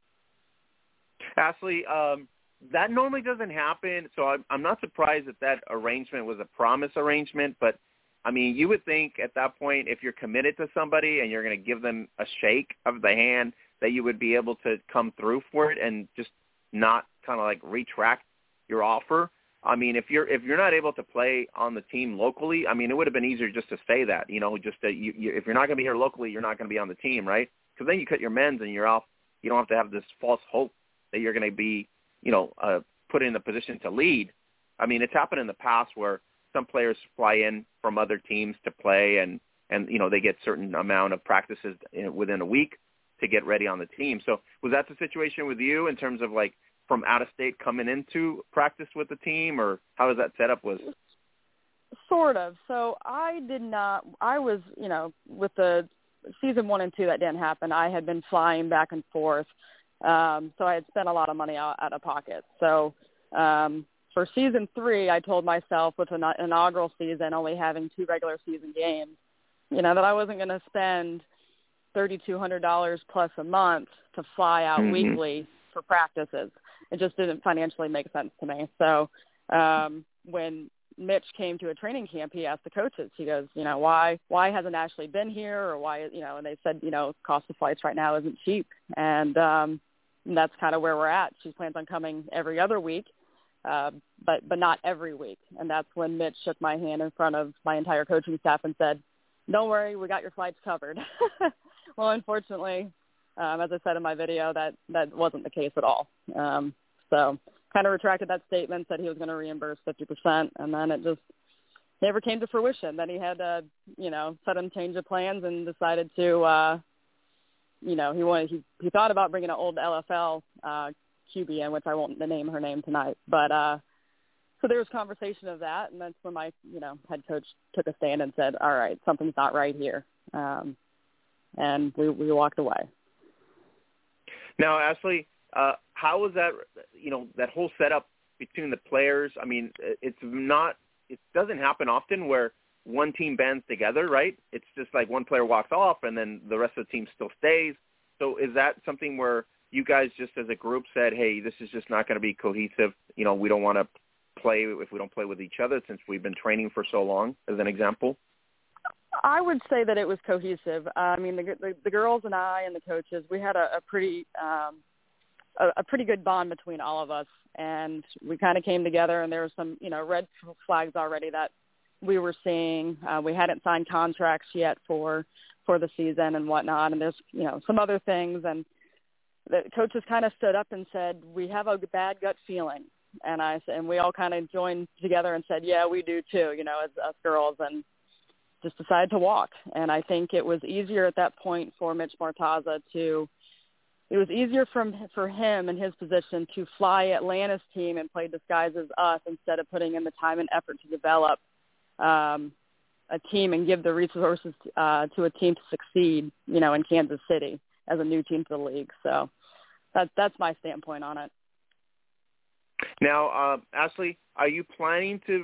Ashley, that normally doesn't happen, so I'm not surprised that arrangement was a promise arrangement, but I mean, you would think at that point, if you're committed to somebody and you're going to give them a shake of the hand, that you would be able to come through for it and just not kind of like retract your offer. I mean, if you're not able to play on the team locally, I mean, it would have been easier just to say that, just that if you're not going to be here locally, you're not going to be on the team, right? Because then you cut your men's and you're off. You don't have to have this false hope that you're going to be, put in a position to lead. I mean, it's happened in the past where some players fly in from other teams to play, and and they get certain amount of practices within a week to get ready on the team. So was that the situation with you in terms of like from out of state coming into practice with the team, or how does that setup was? Sort of. So I was, with the season 1 and 2 that didn't happen, I had been flying back and forth. So I had spent a lot of money out of pocket. So for season 3, I told myself with an inaugural season, only having 2 regular season games, that I wasn't going to spend $3,200 plus a month to fly out weekly for practices. It just didn't financially make sense to me. So when Mitch came to a training camp, he asked the coaches, he goes, why hasn't Ashley been here, or why, and they said, cost of flights right now isn't cheap. And that's kind of where we're at. She plans on coming every other week, but not every week. And that's when Mitch shook my hand in front of my entire coaching staff and said, don't worry, we got your flights covered. Well, unfortunately, as I said in my video, that wasn't the case at all. So kind of retracted that statement, said he was going to reimburse 50%, and then it just never came to fruition. Then he had to, sudden change of plans and decided to, he thought about bringing an old LFL QB in, which I won't name her name tonight. But so there was conversation of that, and that's when my, head coach took a stand and said, all right, something's not right here. And we walked away. Now, Ashley, how was that, that whole setup between the players? I mean, it doesn't happen often where one team bands together, right? It's just like one player walks off and then the rest of the team still stays. So is that something where you guys just as a group said, hey, this is just not going to be cohesive. We don't want to play if we don't play with each other since we've been training for so long, as an example? I would say that it was cohesive. I mean, the girls and I and the coaches, we had a pretty good bond between all of us, and we kind of came together, and there were some, red flags already that we were seeing. We hadn't signed contracts yet for the season and whatnot, and there's, some other things, and the coaches kind of stood up and said, we have a bad gut feeling. And we all kind of joined together and said, yeah, we do too, as us girls, and just decided to walk. And I think it was easier at that point for Mitch Mortaza it was easier for him in his position to fly Atlanta's team and play disguise as us instead of putting in the time and effort to develop a team and give the resources to a team to succeed, in Kansas City as a new team to the league. So that's my standpoint on it. Now, Ashley, are you planning to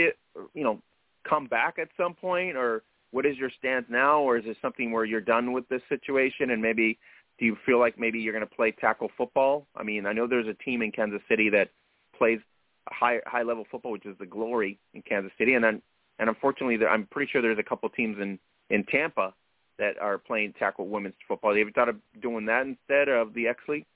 come back at some point, or what is your stance now, or is it something where you're done with this situation and maybe do you feel like maybe you're going to play tackle football? I mean, I know there's a team in Kansas City that plays high level football, which is the Glory in Kansas City, and unfortunately, I'm pretty sure there's a couple teams in Tampa that are playing tackle women's football. Have you thought of doing that instead of the X League?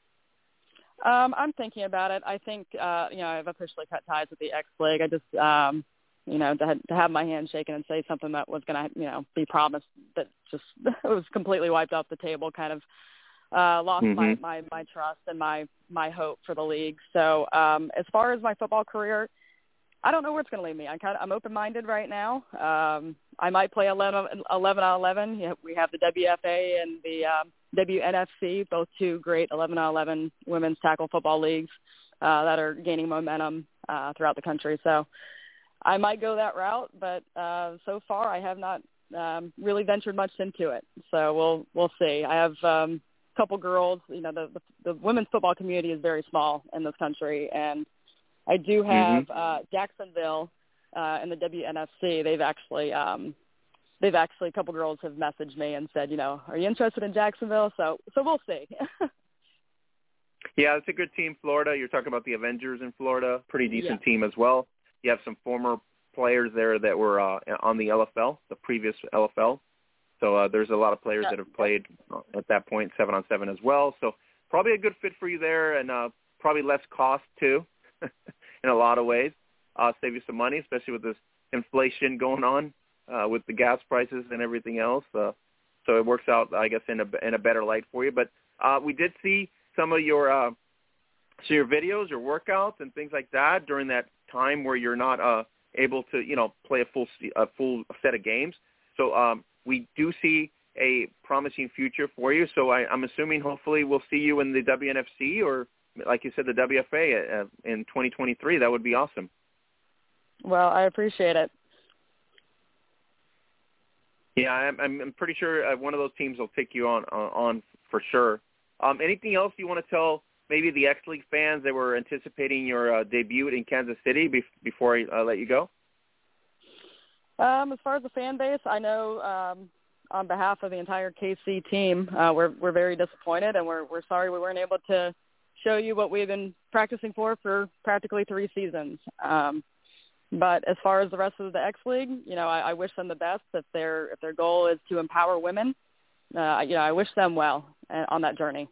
I'm thinking about it. I think I've officially cut ties with the X League. I just to have my hand shaken and say something that was going to be promised that just was completely wiped off the table, kind of lost my trust and my hope for the league. So as far as my football career, I don't know where it's going to lead me. I'm open-minded right now. I might play 11 on 11. We have the WFA and the WNFC, both two great 11 on 11 women's tackle football leagues that are gaining momentum throughout the country. So I might go that route, but so far I have not really ventured much into it. So we'll see. I have a couple girls. The women's football community is very small in this country, and I do have Jacksonville in the WNFC. They've actually a couple girls have messaged me and said, are you interested in Jacksonville? So we'll see. Yeah, it's a good team, Florida. You're talking about the Avengers in Florida, pretty decent team as well. You have some former players there that were on the LFL, the previous LFL. So there's a lot of players that have played at that point 7-on-7 as well. So probably a good fit for you there, and probably less cost too in a lot of ways. Save you some money, especially with this inflation going on with the gas prices and everything else. So it works out, I guess, in a better light for you. But we did see some of your videos, your workouts, and things like that during that time where you're not able to, play a full set of games. So we do see a promising future for you. So I'm assuming hopefully we'll see you in the WNFC or, like you said, the WFA in 2023. That would be awesome. Well, I appreciate it. Yeah, I'm pretty sure one of those teams will take you on for sure. Anything else you want to tell maybe the X-League fans that were anticipating your debut in Kansas City before I let you go? As far as the fan base, I know on behalf of the entire KC team, we're very disappointed, and we're sorry we weren't able to show you what we've been practicing for practically 3 seasons. But as far as the rest of the X League, I wish them the best. If their goal is to empower women, I wish them well on that journey.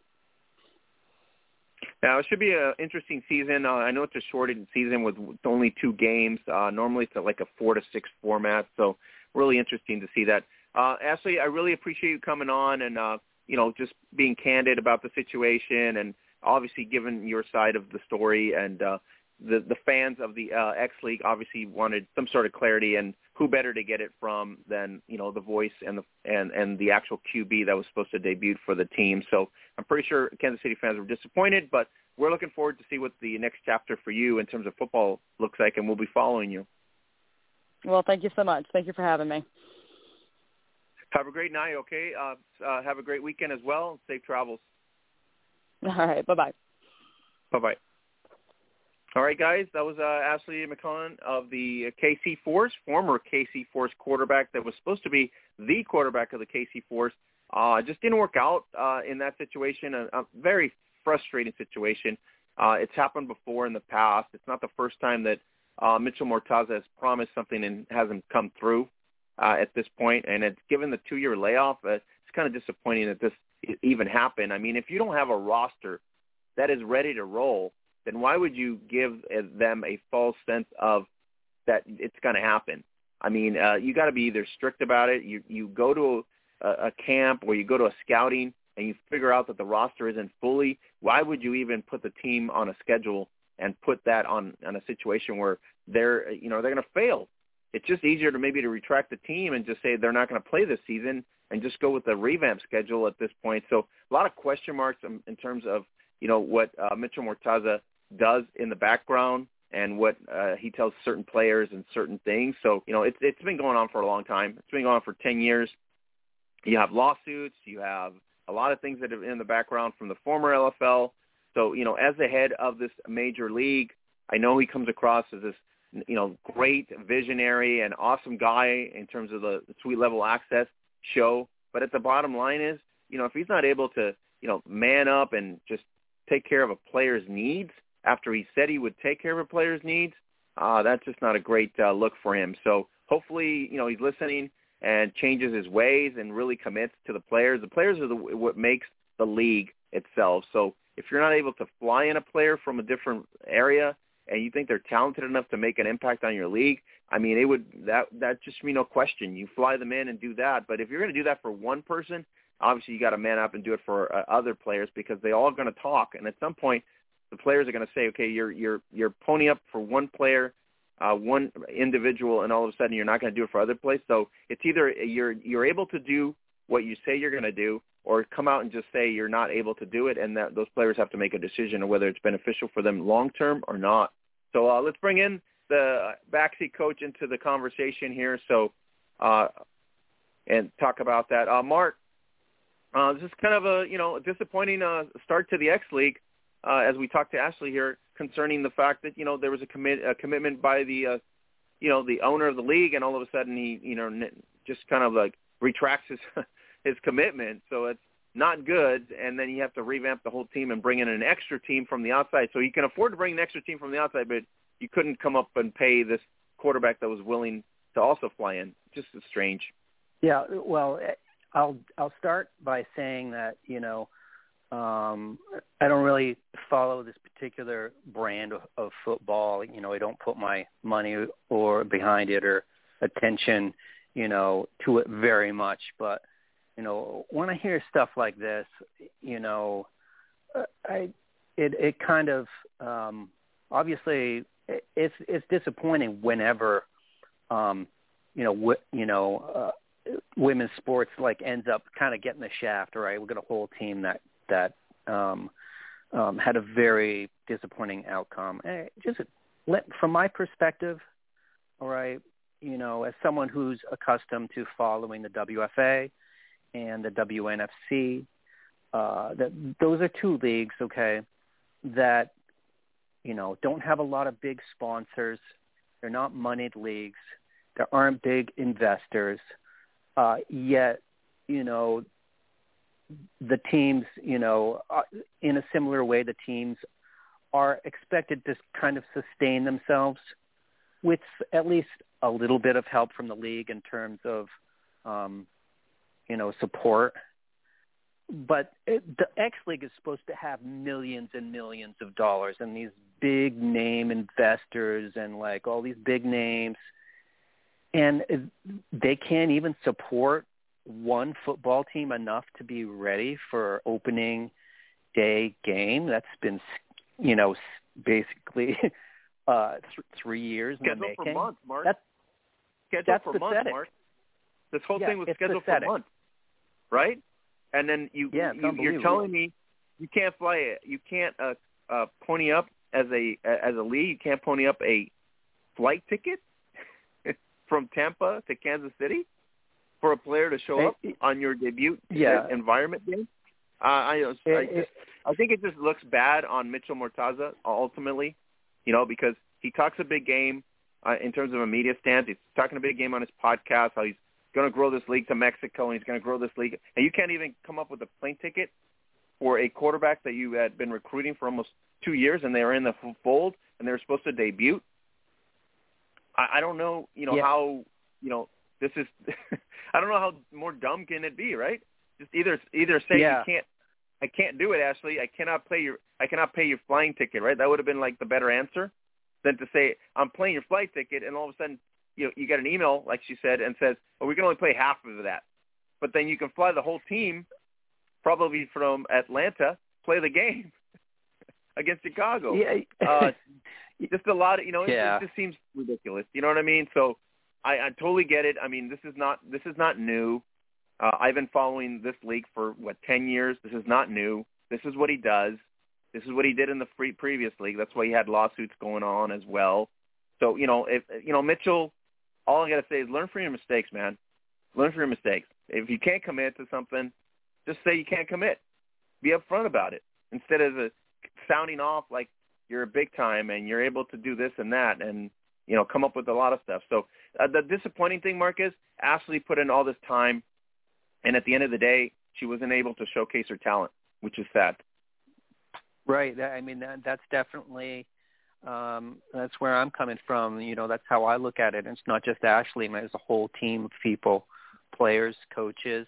Now, it should be an interesting season. I know it's a shortened season with only 2 games. Normally it's like a 4 to 6 format, so really interesting to see that. Ashley, I really appreciate you coming on and, just being candid about the situation and obviously giving your side of the story. And the fans of the X-League obviously wanted some sort of clarity, and who better to get it from than, the voice and the actual QB that was supposed to debut for the team. So I'm pretty sure Kansas City fans were disappointed, but we're looking forward to see what the next chapter for you in terms of football looks like, and we'll be following you. Well, thank you so much. Thank you for having me. Have a great night, okay? Have a great weekend as well. Safe travels. All right. Bye-bye. Bye-bye. All right, guys, that was Ashley McCollum of the KC Force, former KC Force quarterback that was supposed to be the quarterback of the KC Force. Just didn't work out in that situation, a very frustrating situation. It's happened before in the past. It's not the first time that Mitchell Mortaza has promised something and hasn't come through at this point, and it's given the 2-year layoff. It's kind of disappointing that this even happened. I mean, if you don't have a roster that is ready to roll, then why would you give them a false sense of that it's going to happen? I mean, you got to be either strict about it. You go to a camp or you go to a scouting and you figure out that the roster isn't fully. Why would you even put the team on a schedule and put that on a situation where they're going to fail? It's just easier to maybe to retract the team and just say they're not going to play this season and just go with the revamp schedule at this point. So a lot of question marks in terms of, what Mitchell Mortaza does in the background and what he tells certain players and certain things. So, it's been going on for a long time. It's been going on for 10 years. You have lawsuits. You have a lot of things that are in the background from the former LFL. So, as the head of this major league, I know he comes across as this, great visionary and awesome guy in terms of the Suite Level Access show. But at the bottom line is, if he's not able to, man up and just take care of a player's needs after he said he would take care of a player's needs, that's just not a great look for him. So hopefully, he's listening and changes his ways and really commits to the players. The players are what makes the league itself. So if you're not able to fly in a player from a different area and you think they're talented enough to make an impact on your league, I mean, that just be no question. You fly them in and do that. But if you're going to do that for one person, obviously you got to man up and do it for other players, because they all going to talk. And at some point, the players are going to say, okay, you're pony up for one player, one individual, and all of a sudden you're not going to do it for other players. So it's either you're able to do what you say you're going to do, or come out and just say you're not able to do it, and that those players have to make a decision on whether it's beneficial for them long-term or not. So let's bring in the backseat coach into the conversation here, and talk about that. Mark, this is kind of a disappointing start to the X League, as we talked to Ashley here concerning the fact that there was a commitment by the the owner of the league, and all of a sudden he just kind of like retracts his commitment. So it's not good, and then you have to revamp the whole team and bring in an extra team from the outside. So you can afford to bring an extra team from the outside, but you couldn't come up and pay this quarterback that was willing to also fly in. Just strange. Yeah, well, I'll start by saying that I don't really follow this particular brand of football. I don't put my money or behind it or attention to it very much. But when I hear stuff like this, it kind of obviously it's disappointing whenever women's sports like ends up kind of getting the shaft. All right, we've got a whole team that had a very disappointing outcome. From my perspective, all right, as someone who's accustomed to following the WFA and the WNFC, those are two leagues, okay, that, don't have a lot of big sponsors. They're not moneyed leagues. There aren't big investors. Yet, the teams, in a similar way, the teams are expected to kind of sustain themselves with at least a little bit of help from the league in terms of, support. But the X League is supposed to have millions and millions of dollars and these big name investors and like all these big names. And they can't even support one football team enough to be ready for opening day game. That's been, basically 3 years in the making. Scheduled for months, Mark. That's scheduled for pathetic. months, Mark. This whole thing was scheduled pathetic. for months, right? And then you're telling me you can't fly it. You can't pony up as a league. You can't pony up a flight ticket from Tampa to Kansas City for a player to show up on your debut environment game. I think it just looks bad on Mitchell Murtaza ultimately, because he talks a big game in terms of a media stance. He's talking a big game on his podcast, how he's going to grow this league to Mexico and he's going to grow this league. And you can't even come up with a plane ticket for a quarterback that you had been recruiting for almost 2 years and they were in the fold and they were supposed to debut. I don't know, how, this is I don't know how more dumb can it be, right? Just either say I can't do it, Ashley. I cannot pay your flying ticket, right? That would have been like the better answer than to say I'm paying your flight ticket and all of a sudden you get an email, like she said, and says, "Oh, we can only pay half of that." But then you can fly the whole team, probably from Atlanta, play the game against Chicago. Yeah. Just a lot of, it just seems ridiculous. You know what I mean? So I totally get it. I mean, this is not new. I've been following this league for 10 years. This is not new. This is what he does. This is what he did in the previous league. That's why he had lawsuits going on as well. So, if Mitchell, all I got to say is learn from your mistakes, man. Learn from your mistakes. If you can't commit to something, just say you can't commit. Be upfront about it instead of sounding off like you're a big time and you're able to do this and that and, come up with a lot of stuff. So the disappointing thing, Mark, is Ashley put in all this time, and at the end of the day, she wasn't able to showcase her talent, which is sad. Right. I mean, that's definitely that's where I'm coming from. That's how I look at it. And it's not just Ashley. There's a whole team of people, players, coaches,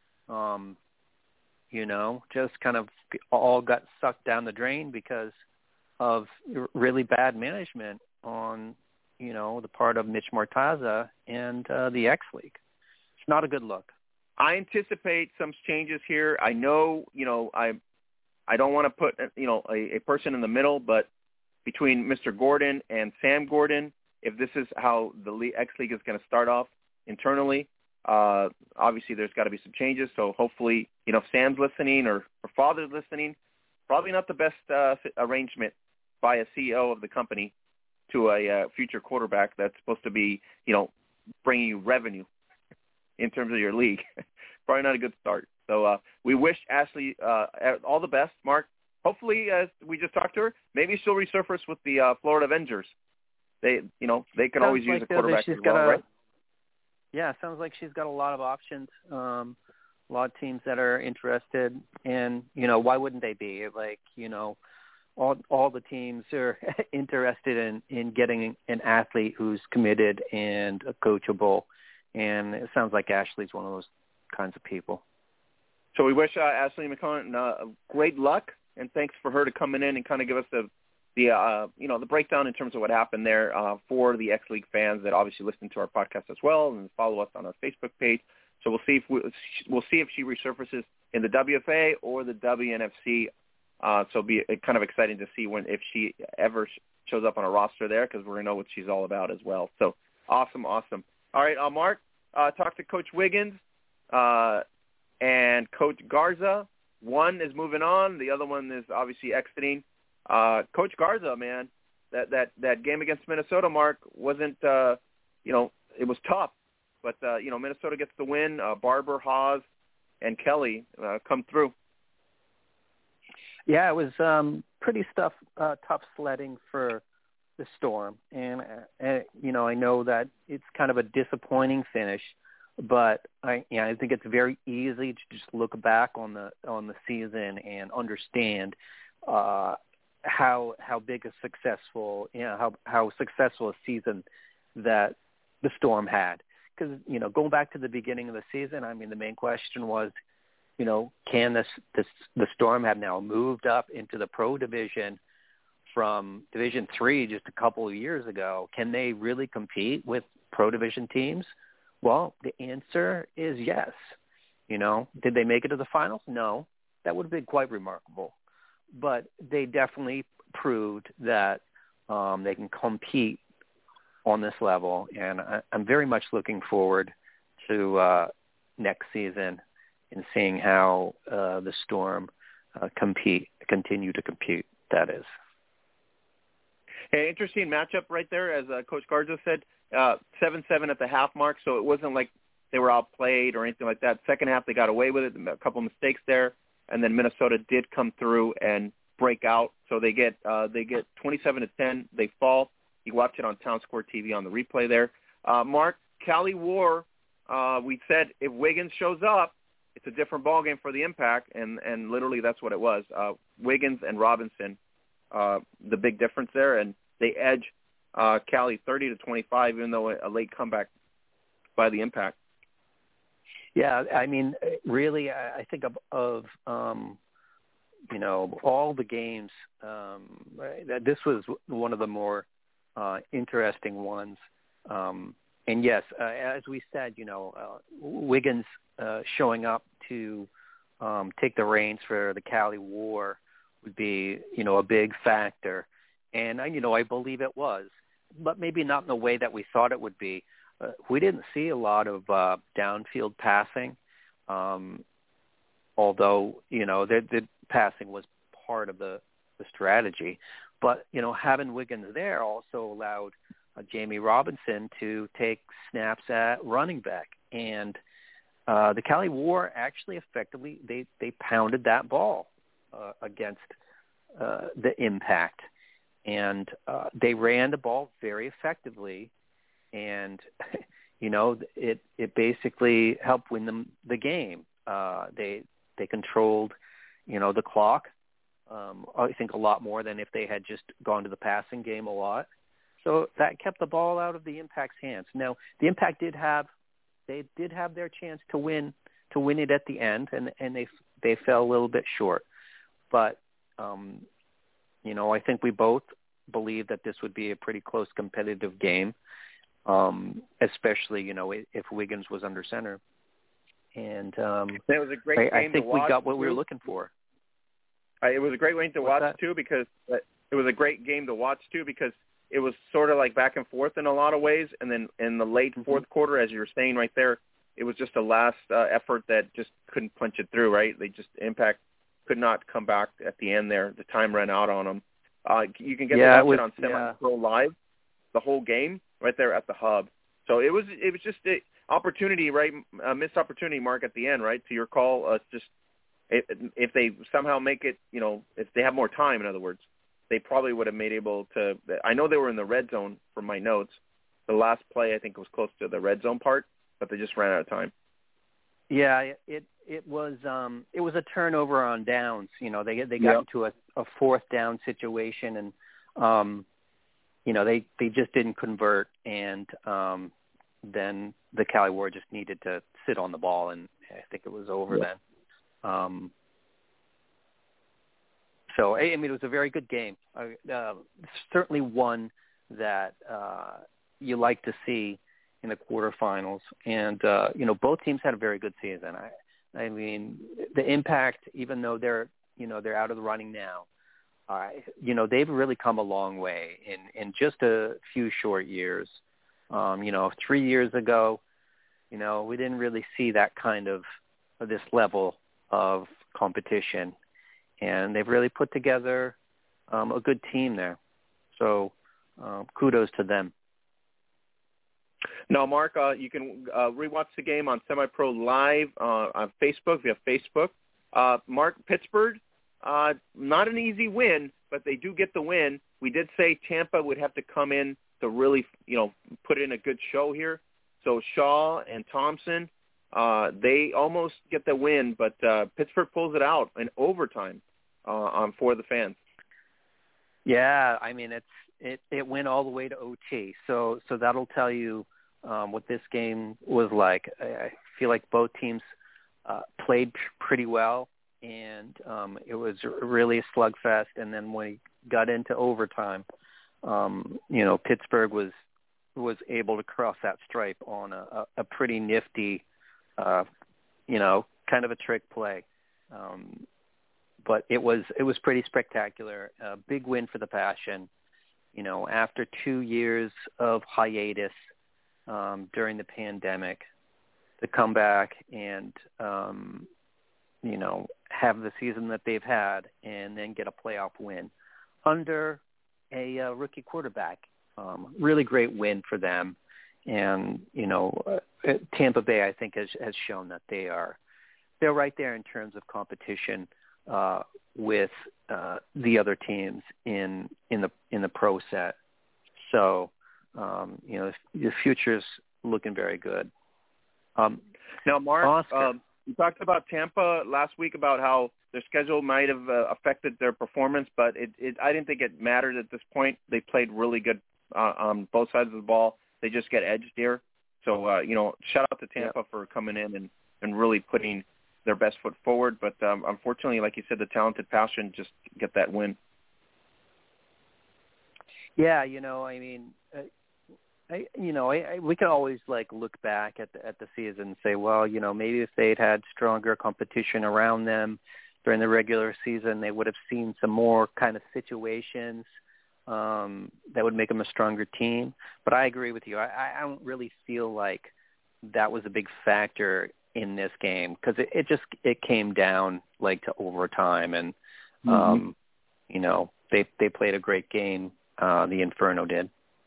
just kind of all got sucked down the drain because of really bad management on, the part of Mitch Murtaza and the X League. It's not a good look. I anticipate some changes here. I know, I don't want to put, a person in the middle, but between Mr. Gordon and Sam Gordon, if this is how the X League is going to start off internally, obviously there's got to be some changes. So hopefully, if Sam's listening or her father's listening, probably not the best arrangement by a CEO of the company to a future quarterback that's supposed to be, bringing you revenue in terms of your league. Probably not a good start. So we wish Ashley all the best, Mark. Hopefully, as we just talked to her, maybe she'll resurface with the Florida Avengers. They can always use a quarterback as well, right? Yeah, sounds like she's got a lot of options, a lot of teams that are interested, and, why wouldn't they be? Like, all the teams are interested in getting an athlete who's committed and coachable, and it sounds like Ashley's one of those kinds of people. So we wish Ashley McCollum great luck, and thanks for her to coming in and kind of give us the breakdown in terms of what happened there for the X League fans that obviously listen to our podcast as well and follow us on our Facebook page. So we'll see if she resurfaces in the WFA or the WNFC. So it'll be kind of exciting to see if she ever shows up on a roster there, because we're going to know what she's all about as well. So awesome. All right, Mark, talked to Coach Wiggins and Coach Garza. One is moving on. The other one is obviously exiting. Coach Garza, man, that game against Minnesota, Mark, wasn't, it was tough. But, Minnesota gets the win. Barber, Haas, and Kelly come through. Yeah, it was pretty tough sledding for the Storm. And I know that it's kind of a disappointing finish. But I think it's very easy to just look back on the season and understand how big a successful how successful a season that the Storm had. Because going back to the beginning of the season, I mean the main question was, can the Storm have now moved up into the Pro Division from Division III just a couple of years ago? Can they really compete with Pro Division teams? Well, the answer is yes. Did they make it to the finals? No. That would have been quite remarkable. But they definitely proved that they can compete on this level, and I'm very much looking forward to next season and seeing how the Storm continue to compete, that is. Hey, interesting matchup right there, as Coach Garza said. 7-7 at the half mark, so it wasn't like they were outplayed or anything like that. Second half, they got away with it, a couple of mistakes there, and then Minnesota did come through and break out. So they get 27-10. They fall. You watch it on Town Square TV on the replay there. Mark, Cali War, we said if Wiggins shows up, it's a different ballgame for the Impact, and literally that's what it was. Wiggins and Robinson, the big difference there, and they edge Cali 30-25, even though a late comeback by the Impact. Yeah, I mean, really, I think of all the games, this was one of the more interesting ones. And yes, as we said, Wiggins showing up to take the reins for the Cali War would be, a big factor. And, I believe it was, but maybe not in the way that we thought it would be. We didn't see a lot of downfield passing, although, the passing was part of the strategy. But, having Wiggins there also allowed Jamie Robinson to take snaps at running back. And the Cali War actually effectively, they pounded that ball against the Impact. And they ran the ball very effectively, and it basically helped win them the game. They controlled, the clock. I think a lot more than if they had just gone to the passing game a lot. So that kept the ball out of the Impact's hands. Now the Impact did have their chance to win it at the end, and they fell a little bit short, but. I think we both believe that this would be a pretty close competitive game, especially, if Wiggins was under center. And it was a great game I think to watch, we got what we were looking for. It was a great game to watch, too, because it was a great game to watch, too, because it was sort of like back and forth in a lot of ways. And then in the late fourth quarter, as you were saying right there, it was just a last effort that just couldn't punch it through, right? Impact could not come back at the end there. The time ran out on them. You can get to watch it on Semi-Pro Live, the whole game, right there at the hub. So it was just an opportunity, right? A missed opportunity, Mark, at the end, right? To your call, if they somehow make it, if they have more time, in other words, they probably would have made able to. I know they were in the red zone from my notes. The last play, I think, was close to the red zone part, but they just ran out of time. Yeah, it was a turnover on downs. They got into a fourth down situation, and they just didn't convert, and then the Cali War just needed to sit on the ball, and I think it was over then. So I mean, it was a very good game. Certainly one that you like to see in the quarterfinals, and both teams had a very good season. I mean, the Impact, even though they're out of the running now, they've really come a long way in just a few short years. 3 years ago, We didn't really see that kind of this level of competition, and they've really put together a good team there. So kudos to them. Now, Mark, you can rewatch the game on Semi-Pro Live on Facebook, via Facebook. Mark, Pittsburgh, not an easy win, but they do get the win. We did say Tampa would have to come in to really, put in a good show here. So Shaw and Thompson, they almost get the win, but Pittsburgh pulls it out in overtime for the fans. Yeah, I mean it went all the way to OT. So that'll tell you what this game was like. I feel like both teams played pretty well, and it was really a slugfest. And then when he got into overtime, Pittsburgh was able to cross that stripe on a pretty nifty, kind of a trick play. But it was pretty spectacular. A big win for the Passion. After 2 years of hiatus during the pandemic, to come back and have the season that they've had, and then get a playoff win under a rookie quarterback. Really great win for them. And Tampa Bay, I think, has shown that they're right there in terms of competition with the other teams in the pro set. So the future's looking very good. Now, Mark, Oscar. You talked about Tampa last week about how their schedule might have affected their performance, but I didn't think it mattered at this point. They played really good on both sides of the ball. They just get edged here. So, shout out to Tampa for coming in and really putting their best foot forward. But unfortunately, like you said, the talented Passion just get that win. Yeah, we can always look back at the season and say, well, maybe if they'd had stronger competition around them during the regular season, they would have seen some more kind of situations that would make them a stronger team. But I agree with you. I don't really feel like that was a big factor in this game, because it came down to overtime, and they played a great game. The Inferno did.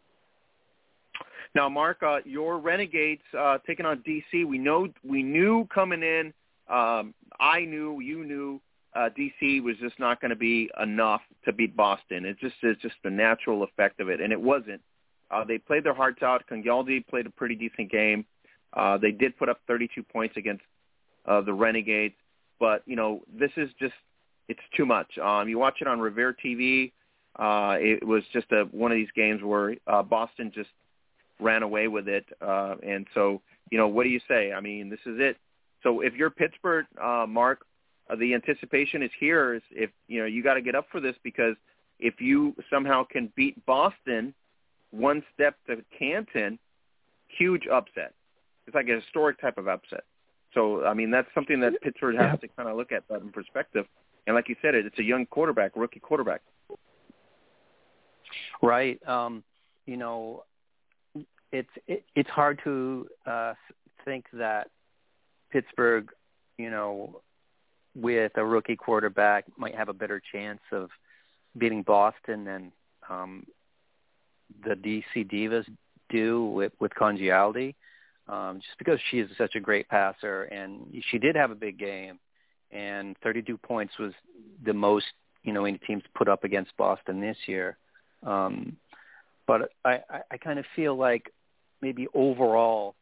Now, Mark, your Renegades taking on DC. We knew coming in. I knew, you knew, DC was just not going to be enough to beat Boston. It's just the natural effect of it, and it wasn't. They played their hearts out. Congaldi played a pretty decent game. They did put up 32 points against the Renegades, but this is it's too much. You watch it on Revere TV. It was just one of these games where Boston just ran away with it, and so what do you say? I mean, this is it. So if you're Pittsburgh, Mark, the anticipation is here. If you got to get up for this, because if you somehow can beat Boston one step to Canton, huge upset. It's like a historic type of upset. So I mean, that's something that Pittsburgh has to kind of look at that in perspective. And like you said, it's a young quarterback, rookie quarterback. Right. It's hard to think that Pittsburgh, with a rookie quarterback, might have a better chance of beating Boston than the DC Divas do with Congialdi, just because she is such a great passer, and she did have a big game, and 32 points was the most any teams put up against Boston this year. But I kind of feel like maybe overall,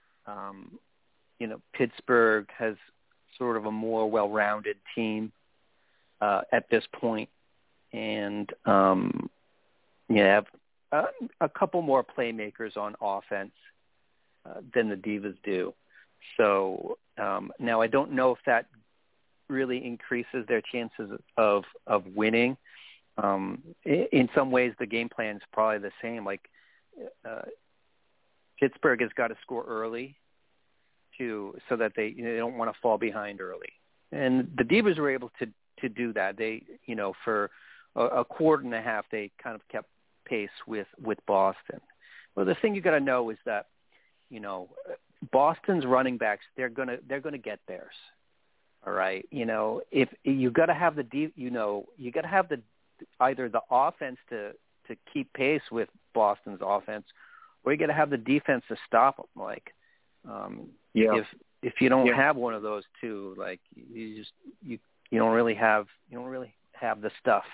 Pittsburgh has sort of a more well-rounded team at this point, and have a couple more playmakers on offense than the Divas do. So now I don't know if that really increases their chances of winning. In some ways, the game plan is probably the same. Pittsburgh has got to score early so that they don't want to fall behind early. And the Divas were able to do that. They, for a quarter and a half, they kind of kept pace with Boston. Well, the thing you got to know is that, Boston's running backs, they're gonna get theirs. All right, if you got to have you got to have either the offense to keep pace with Boston's offense, or you got to have the defense to stop them. If you don't have one of those two, like you don't really have the stuff.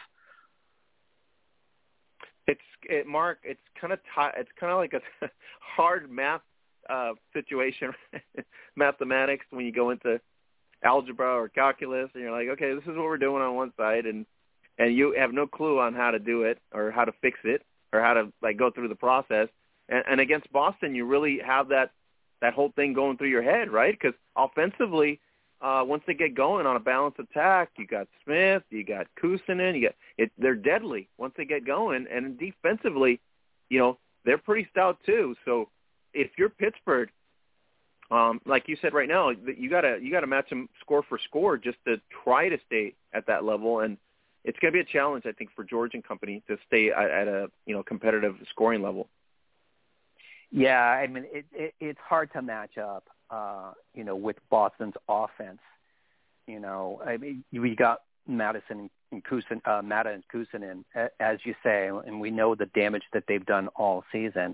Mark, it's kind of like a hard math situation, mathematics, when you go into algebra or calculus, and you're like, okay, this is what we're doing on one side, and you have no clue on how to do it or how to fix it or how to go through the process. And against Boston, you really have that whole thing going through your head, right? Because offensively, once they get going on a balanced attack, you got Smith, you got Kuusinen, they're deadly once they get going. And defensively, they're pretty stout too. So if you're Pittsburgh, like you said right now, you gotta match them score for score just to try to stay at that level. And it's gonna be a challenge, I think, for George and company to stay at a competitive scoring level. Yeah, I mean it's hard to match up, with Boston's offense. I mean we got Madison and Kuusinen, as you say, and we know the damage that they've done all season.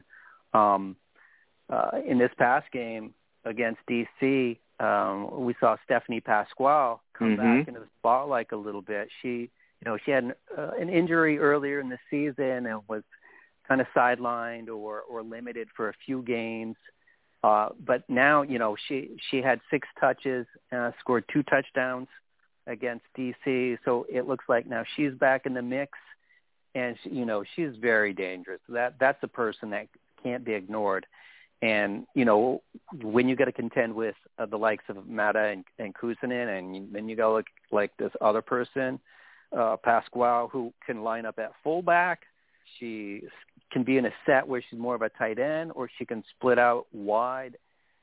In this past game against DC, we saw Stephanie Pasquale come back into the spotlight a little bit. She had an injury earlier in the season and was kind of sidelined or limited for a few games. But now, she had 6 touches, scored 2 touchdowns against DC. So it looks like now she's back in the mix, and she's very dangerous. That's a person that can't be ignored. And, when you got to contend with the likes of Mata and Kuusinen, and then you go like this other person, Pasquale, who can line up at fullback. She can be in a set where she's more of a tight end, or she can split out wide.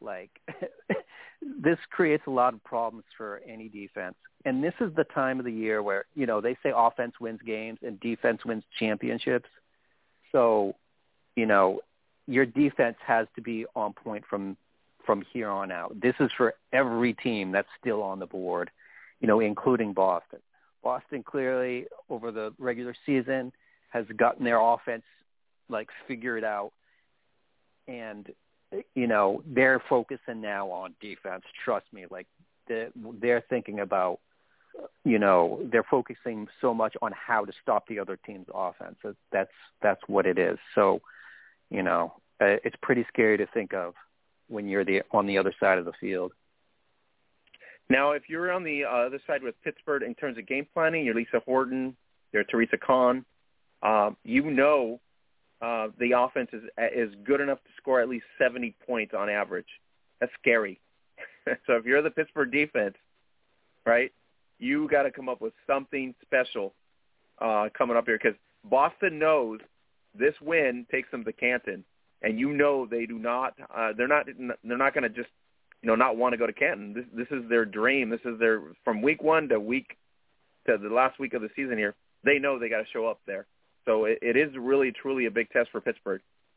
This creates a lot of problems for any defense. And this is the time of the year where, they say offense wins games and defense wins championships. So, your defense has to be on point from here on out. This is for every team that's still on the board, including Boston. Boston clearly over the regular season has gotten their offense figured out, and they're focusing now on defense. Trust me, they're thinking about, they're focusing so much on how to stop the other team's offense. That's what it is. So, it's pretty scary to think of when you're on the other side of the field. Now, if you're on the other side with Pittsburgh in terms of game planning, you're Lisa Horton, you're Teresa Kahn, the offense is good enough to score at least 70 points on average. That's scary. So if you're the Pittsburgh defense, right, you got to come up with something special coming up here, because Boston knows this win takes them to Canton, and they do not. They're not going to just not want to go to Canton. This is their dream. This is their from week 1 to the last week of the season here. They know they got to show up there. So it is really, truly a big test for Pittsburgh.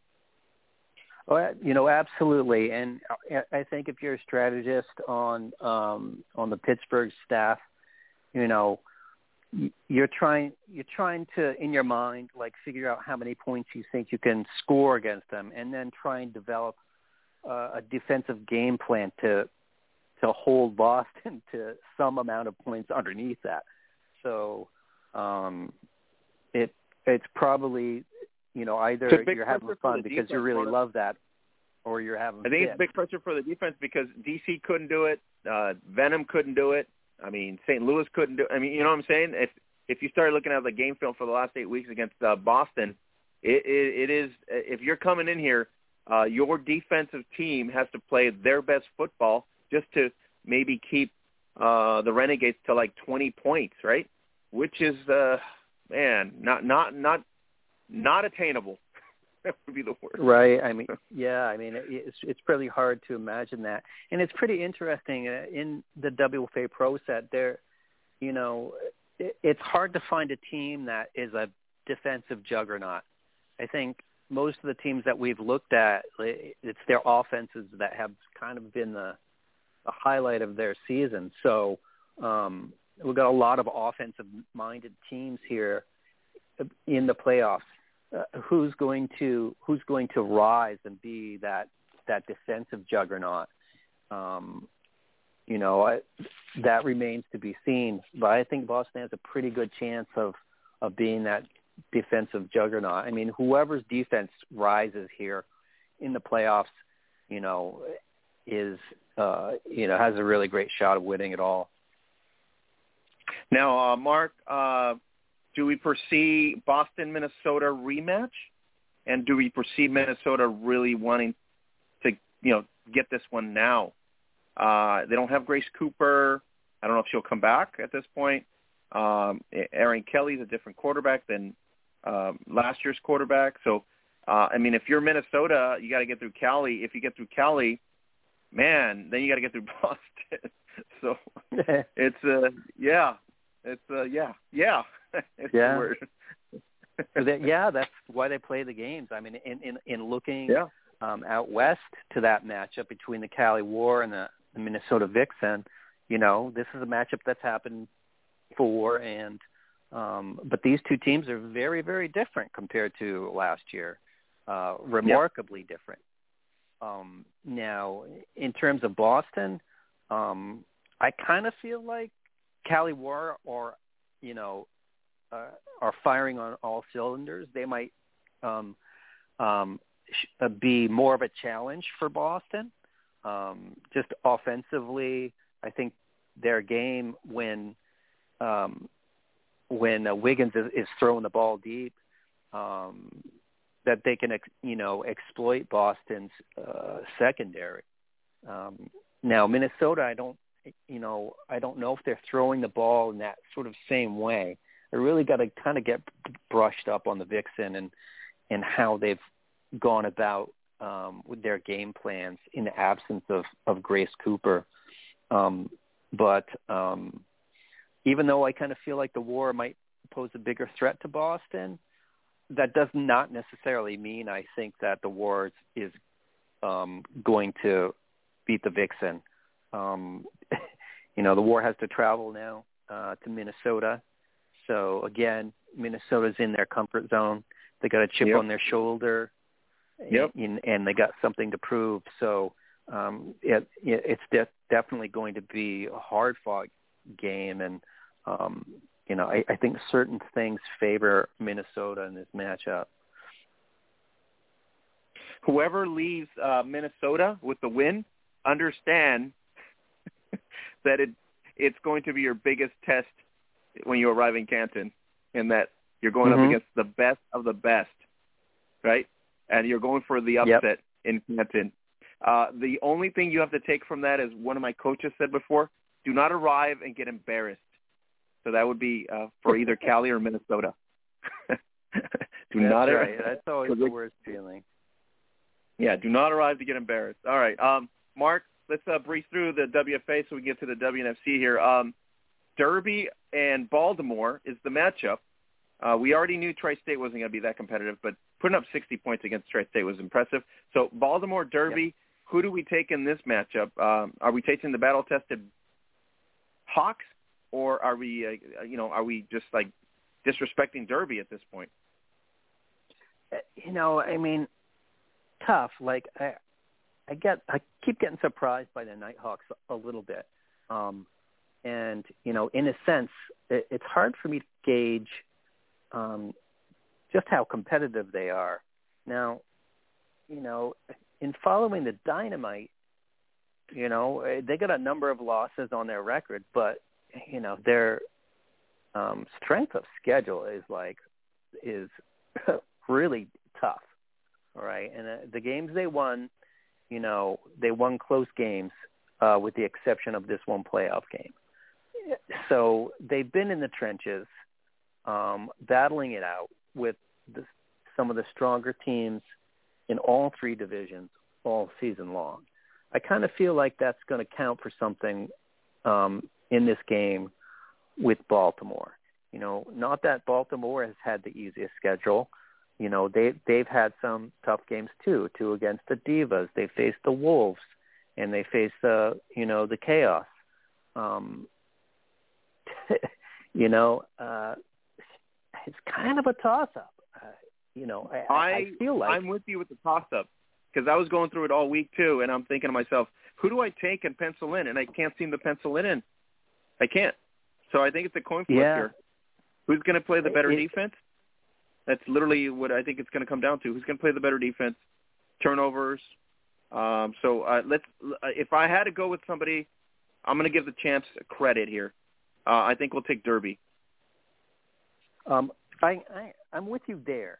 Oh, absolutely. And I think if you're a strategist on the Pittsburgh staff, you're trying to, in your mind, figure out how many points you think you can score against them, and then try and develop a defensive game plan to hold Boston to some amount of points underneath that. So it's probably, either you're having fun because you really love that, or you're having I think it's big pressure for the defense because DC couldn't do it. Venom couldn't do it. I mean, St. Louis couldn't do it. I mean, you know what I'm saying? If you start looking at the game film for the last 8 weeks against Boston, it is, if you're coming in here, your defensive team has to play their best football just to maybe keep the Renegades to 20 points, right? Which is, not attainable. That would be the worst. Right. I mean, it's pretty hard to imagine that. And it's pretty interesting in the WFA Pro set there, it's hard to find a team that is a defensive juggernaut. I think most of the teams that we've looked at, it's their offenses that have kind of been the highlight of their season. So we've got a lot of offensive-minded teams here in the playoffs. Who's going to rise and be that defensive juggernaut? That remains to be seen. But I think Boston has a pretty good chance of being that defensive juggernaut. I mean, whoever's defense rises here in the playoffs, has a really great shot of winning it all. Now, Mark, do we foresee Boston-Minnesota rematch? And do we foresee Minnesota really wanting to, get this one now? They don't have Grace Cooper. I don't know if she'll come back at this point. Aaron Kelly's a different quarterback than last year's quarterback. So, if you're Minnesota, you got to get through Cali. If you get through Cali, man, then you got to get through Boston. So it's It's the word. That's why they play the games. I mean, in looking out west to that matchup between the Cali War and the Minnesota Vixen, this is a matchup that's happened before, and but these two teams are very, very different compared to last year, remarkably different. Now, in terms of Boston, I kind of feel like Cali War are firing on all cylinders. They might be more of a challenge for Boston. Just offensively, I think their game when Wiggins is throwing the ball deep, that they can exploit Boston's secondary. Now Minnesota, I don't know if they're throwing the ball in that sort of same way. They really got to kind of get brushed up on the Vixen and how they've gone about with their game plans in the absence of Grace Cooper. But even though I kind of feel like the War might pose a bigger threat to Boston, that does not necessarily mean I think that the War is going to beat the Vixen. The War has to travel now to Minnesota. So, again, Minnesota's in their comfort zone. They got a chip on their shoulder, and they got something to prove. So it's definitely going to be a hard-fought game. And, I think certain things favor Minnesota in this matchup. Whoever leaves Minnesota with the win, understand that it's going to be your biggest test when you arrive in Canton, in that you're going up against the best of the best, right? And you're going for the upset in Canton. The only thing you have to take from that is one of my coaches said before, do not arrive and get embarrassed. So that would be for either Cali or Minnesota. That's always the worst feeling. Yeah, do not arrive to get embarrassed. All right. Mark, let's breeze through the WFA so we can get to the WNFC here. Derby and Baltimore is the matchup. We already knew Tri-State wasn't going to be that competitive, but putting up 60 points against Tri-State was impressive. So Baltimore, Derby, who do we take in this matchup? Are we taking the battle-tested Hawks, or are we, just like disrespecting Derby at this point? Tough. Like I keep getting surprised by the Nighthawks a little bit. And, in a sense, it's hard for me to gauge just how competitive they are. Now, in following the Dynamite, they got a number of losses on their record, but, their strength of schedule is really tough, all right? And the games they won, they won close games with the exception of this one playoff game. So they've been in the trenches, battling it out with some of the stronger teams in all three divisions all season long. I kind of feel like that's going to count for something in this game with Baltimore. Not that Baltimore has had the easiest schedule. they've had some tough games too against the Divas. They faced the Wolves, and they faced the Chaos. It's kind of a toss-up. I feel like I'm with you with the toss-up because I was going through it all week too, and I'm thinking to myself, who do I take and pencil in? And I can't seem to pencil it in. I can't. So I think it's a coin flip here. Who's going to play the better defense? That's literally what I think it's going to come down to. Who's going to play the better defense? Turnovers. If I had to go with somebody, I'm going to give the champs credit here. I think we'll take Derby. I'm with you there.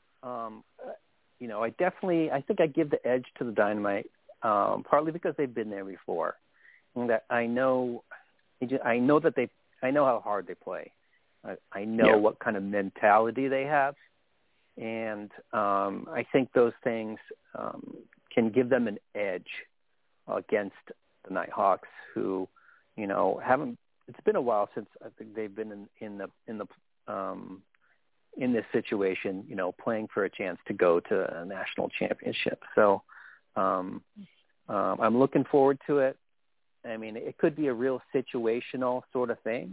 I think I give the edge to the Dynamite, partly because they've been there before, and that I know how hard they play. I know what kind of mentality they have, and I think those things can give them an edge against the Nighthawks, who haven't. It's been a while since I think they've been in this situation, playing for a chance to go to a national championship. So I'm looking forward to it. I mean, it could be a real situational sort of thing,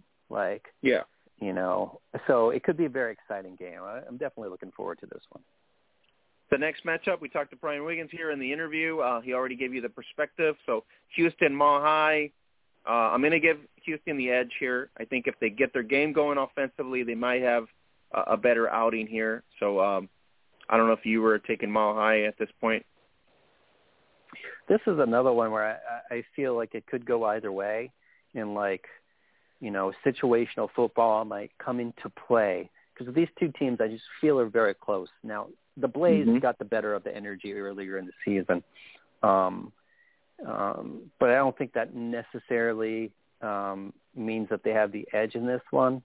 so it could be a very exciting game. I'm definitely looking forward to this one. The next matchup, we talked to Brian Wiggins here in the interview. He already gave you the perspective. So Houston, Mile High. I'm going to give Houston the edge here. I think if they get their game going offensively, they might have a better outing here. So I don't know if you were taking Mile High at this point. This is another one where I feel like it could go either way, and situational football might come into play because these two teams I just feel are very close. Now, the Blaze got the better of the energy earlier in the season, but I don't think that necessarily means that they have the edge in this one.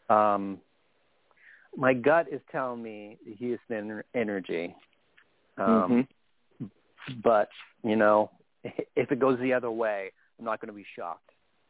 My gut is telling me the Houston Energy. But, if it goes the other way, I'm not going to be shocked.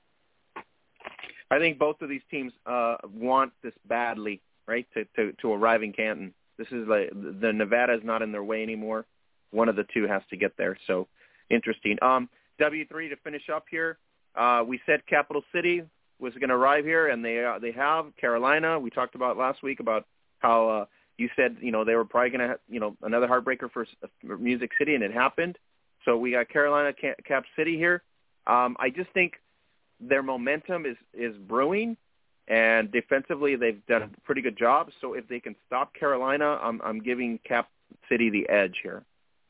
I think both of these teams want this badly, right, to arrive in Canton. This is like the Nevada is not in their way anymore. One of the two has to get there. So interesting. W3 to finish up here. We said Capital City was going to arrive here, and they have. Carolina, we talked about last week about how you said, they were probably going to, another heartbreaker for Music City, and it happened. So we got Carolina, Cap City here. I just think their momentum is brewing, and defensively they've done a pretty good job. So if they can stop Carolina, I'm giving Cap City the edge here.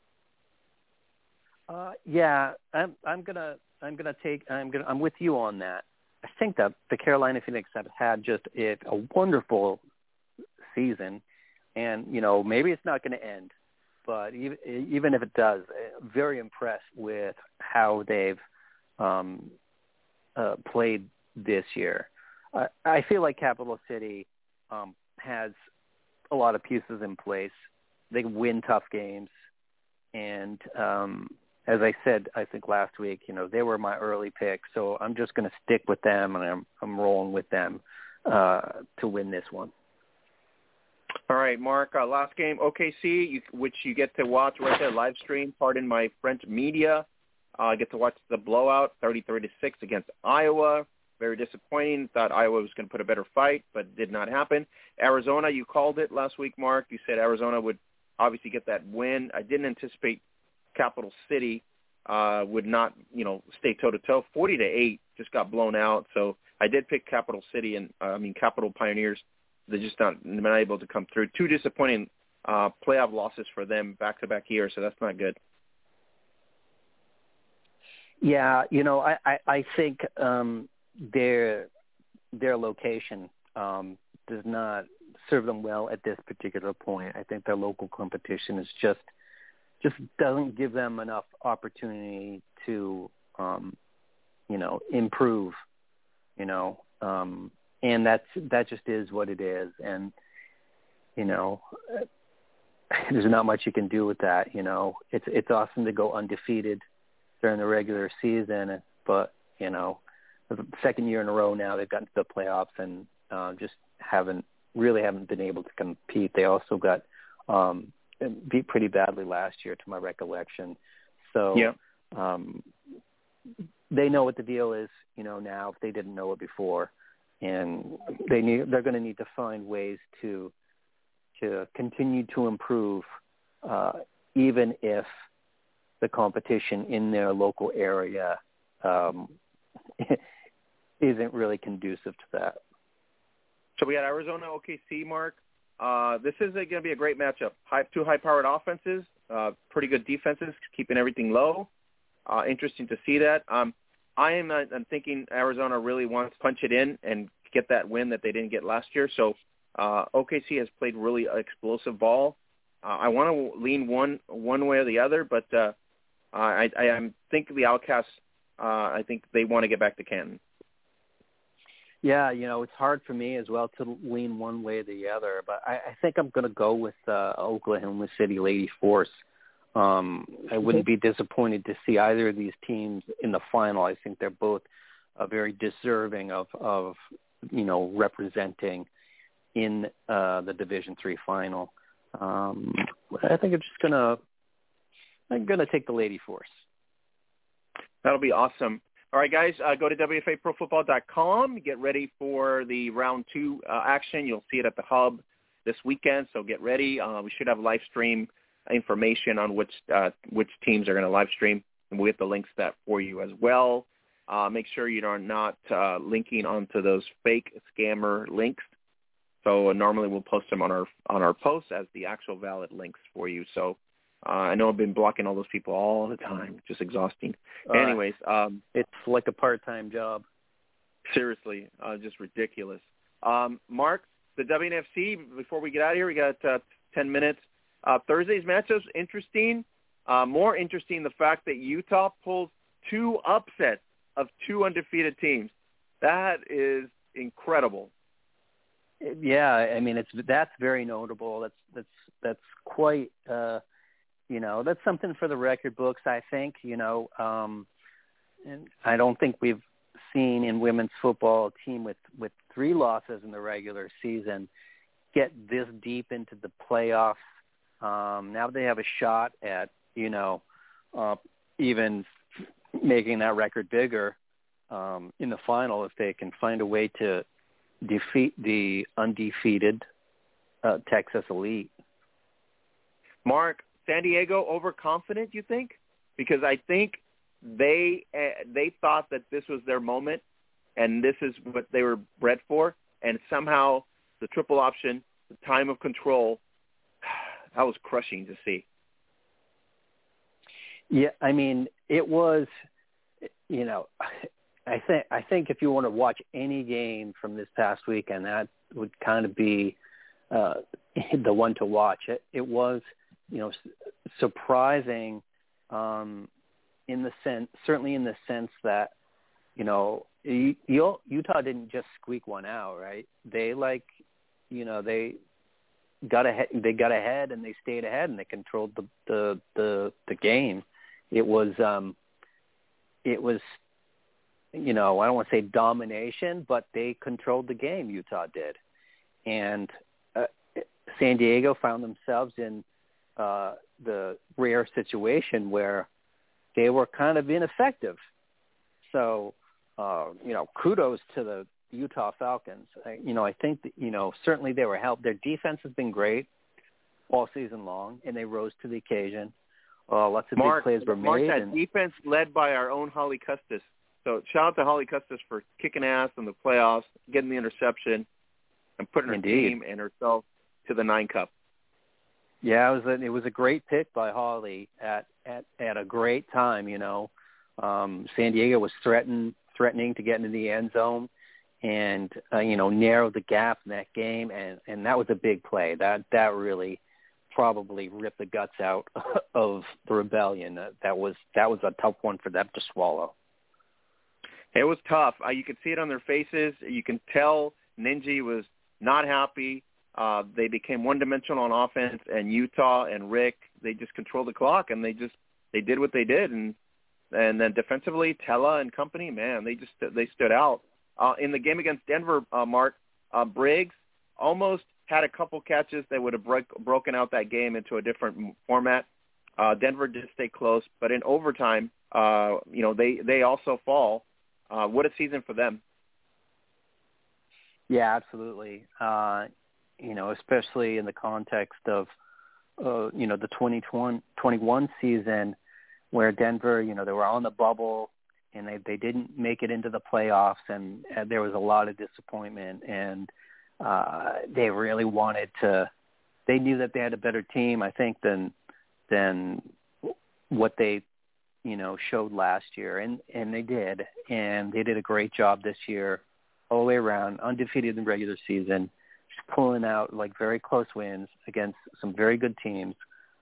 I'm with you on that. I think that the Carolina Phoenix have had just a wonderful season, and maybe it's not going to end, but even if it does, very impressed with how they've played this year. I feel like Capital City has a lot of pieces in place. They win tough games, and as I said, I think last week, they were my early pick, so I'm just going to stick with them, and I'm rolling with them to win this one. All right, Mark, last game, OKC, which you get to watch right there, live stream, pardon my French media. Get to watch the blowout, 33-6 against Iowa. Very disappointing. Thought Iowa was going to put a better fight, but it did not happen. Arizona, you called it last week, Mark. You said Arizona would obviously get that win. I didn't anticipate Capital City would not, stay toe-to-toe. 40-8 just got blown out. So I did pick Capital City and, Capital Pioneers. They're just not able to come through. Two disappointing playoff losses for them back-to-back years, so that's not good. Yeah, I think their location does not serve them well at this particular point. I think their local competition is just doesn't give them enough opportunity to, improve, and that just is what it is. And, there's not much you can do with that. It's awesome to go undefeated during the regular season, but, the second year in a row now they've gotten to the playoffs and just haven't been able to compete. They also got beat pretty badly last year, to my recollection. So they know what the deal is, now, if they didn't know it before, and they're going to need to find ways to continue to improve, even if the competition in their local area isn't really conducive to that. So we got Arizona, OKC, Mark. This is going to be a great matchup. Two high-powered offenses, pretty good defenses, keeping everything low. Interesting to see that. I'm thinking Arizona really wants to punch it in and get that win that they didn't get last year. So OKC has played really explosive ball. I want to lean one way or the other, but I think the Outcasts, I think they want to get back to Canton. Yeah, it's hard for me as well to lean one way or the other, but I think I'm going to go with Oklahoma City Lady Force. I wouldn't be disappointed to see either of these teams in the final. I think they're both very deserving of representing in the Division III final. I think I'm gonna take the Lady Force. That'll be awesome. All right, guys, go to WFAProFootball.com. Get ready for the round 2 action. You'll see it at the Hub this weekend, so get ready. We should have live stream information on which teams are going to live stream, and we'll get the links to that for you as well. Make sure you are not linking onto those fake scammer links. So normally we'll post them on our posts as the actual valid links for you. So I know I've been blocking all those people all the time, just exhausting. Anyways, it's like a part-time job. Seriously, just ridiculous. Mark, the WNFC. Before we get out of here, we got 10 minutes. Thursday's matchups interesting. More interesting the fact that Utah pulls 2 upsets of 2 undefeated teams. That is incredible. Yeah, I mean that's very notable. That's quite that's something for the record books, I think. And I don't think we've seen in women's football a team with 3 losses in the regular season get this deep into the playoffs. Now they have a shot at even making that record bigger in the final if they can find a way to defeat the undefeated Texas Elite. Mark, San Diego overconfident, you think? Because I think they thought that this was their moment and this is what they were bred for, and somehow the triple option, the time of control, that was crushing to see. Yeah, I mean, it was, I think if you want to watch any game from this past weekend, that would kind of be the one to watch. It was, surprising certainly in the sense that, Utah didn't just squeak one out, right? They they got ahead and they stayed ahead and they controlled the game. It was I don't want to say domination, but they controlled the game, Utah did. And San Diego found themselves in the rare situation where they were kind of ineffective. So, kudos to the Utah Falcons. I think that, certainly they were helped. Their defense has been great all season long, and they rose to the occasion. Lots of big plays were made. That defense led by our own Holly Custis. So shout out to Holly Custis for kicking ass in the playoffs, getting the interception, and putting her team and herself to the 9 Cup. Yeah, it was a great pick by Holly at a great time. San Diego was threatening to get into the end zone and narrow the gap in that game, and that was a big play. That really probably ripped the guts out of the Rebellion. That was a tough one for them to swallow. It was tough. You could see it on their faces. You can tell Ninja was not happy. They became one-dimensional on offense, and Utah and Rick, they just controlled the clock, and they did what they did. And then defensively, Tella and company, man, they stood out. In the game against Denver, Mark, Briggs almost had a couple catches that would have broken out that game into a different format. Denver did stay close, but in overtime, they also fall. What a season for them. Yeah, absolutely. Especially in the context of, the 2021 season where Denver, they were on the bubble and they didn't make it into the playoffs, and there was a lot of disappointment, and they really wanted to. They knew that they had a better team, I think, than what they, showed last year, and they did, and they did a great job this year, all the way around, undefeated in the regular season, just pulling out like very close wins against some very good teams.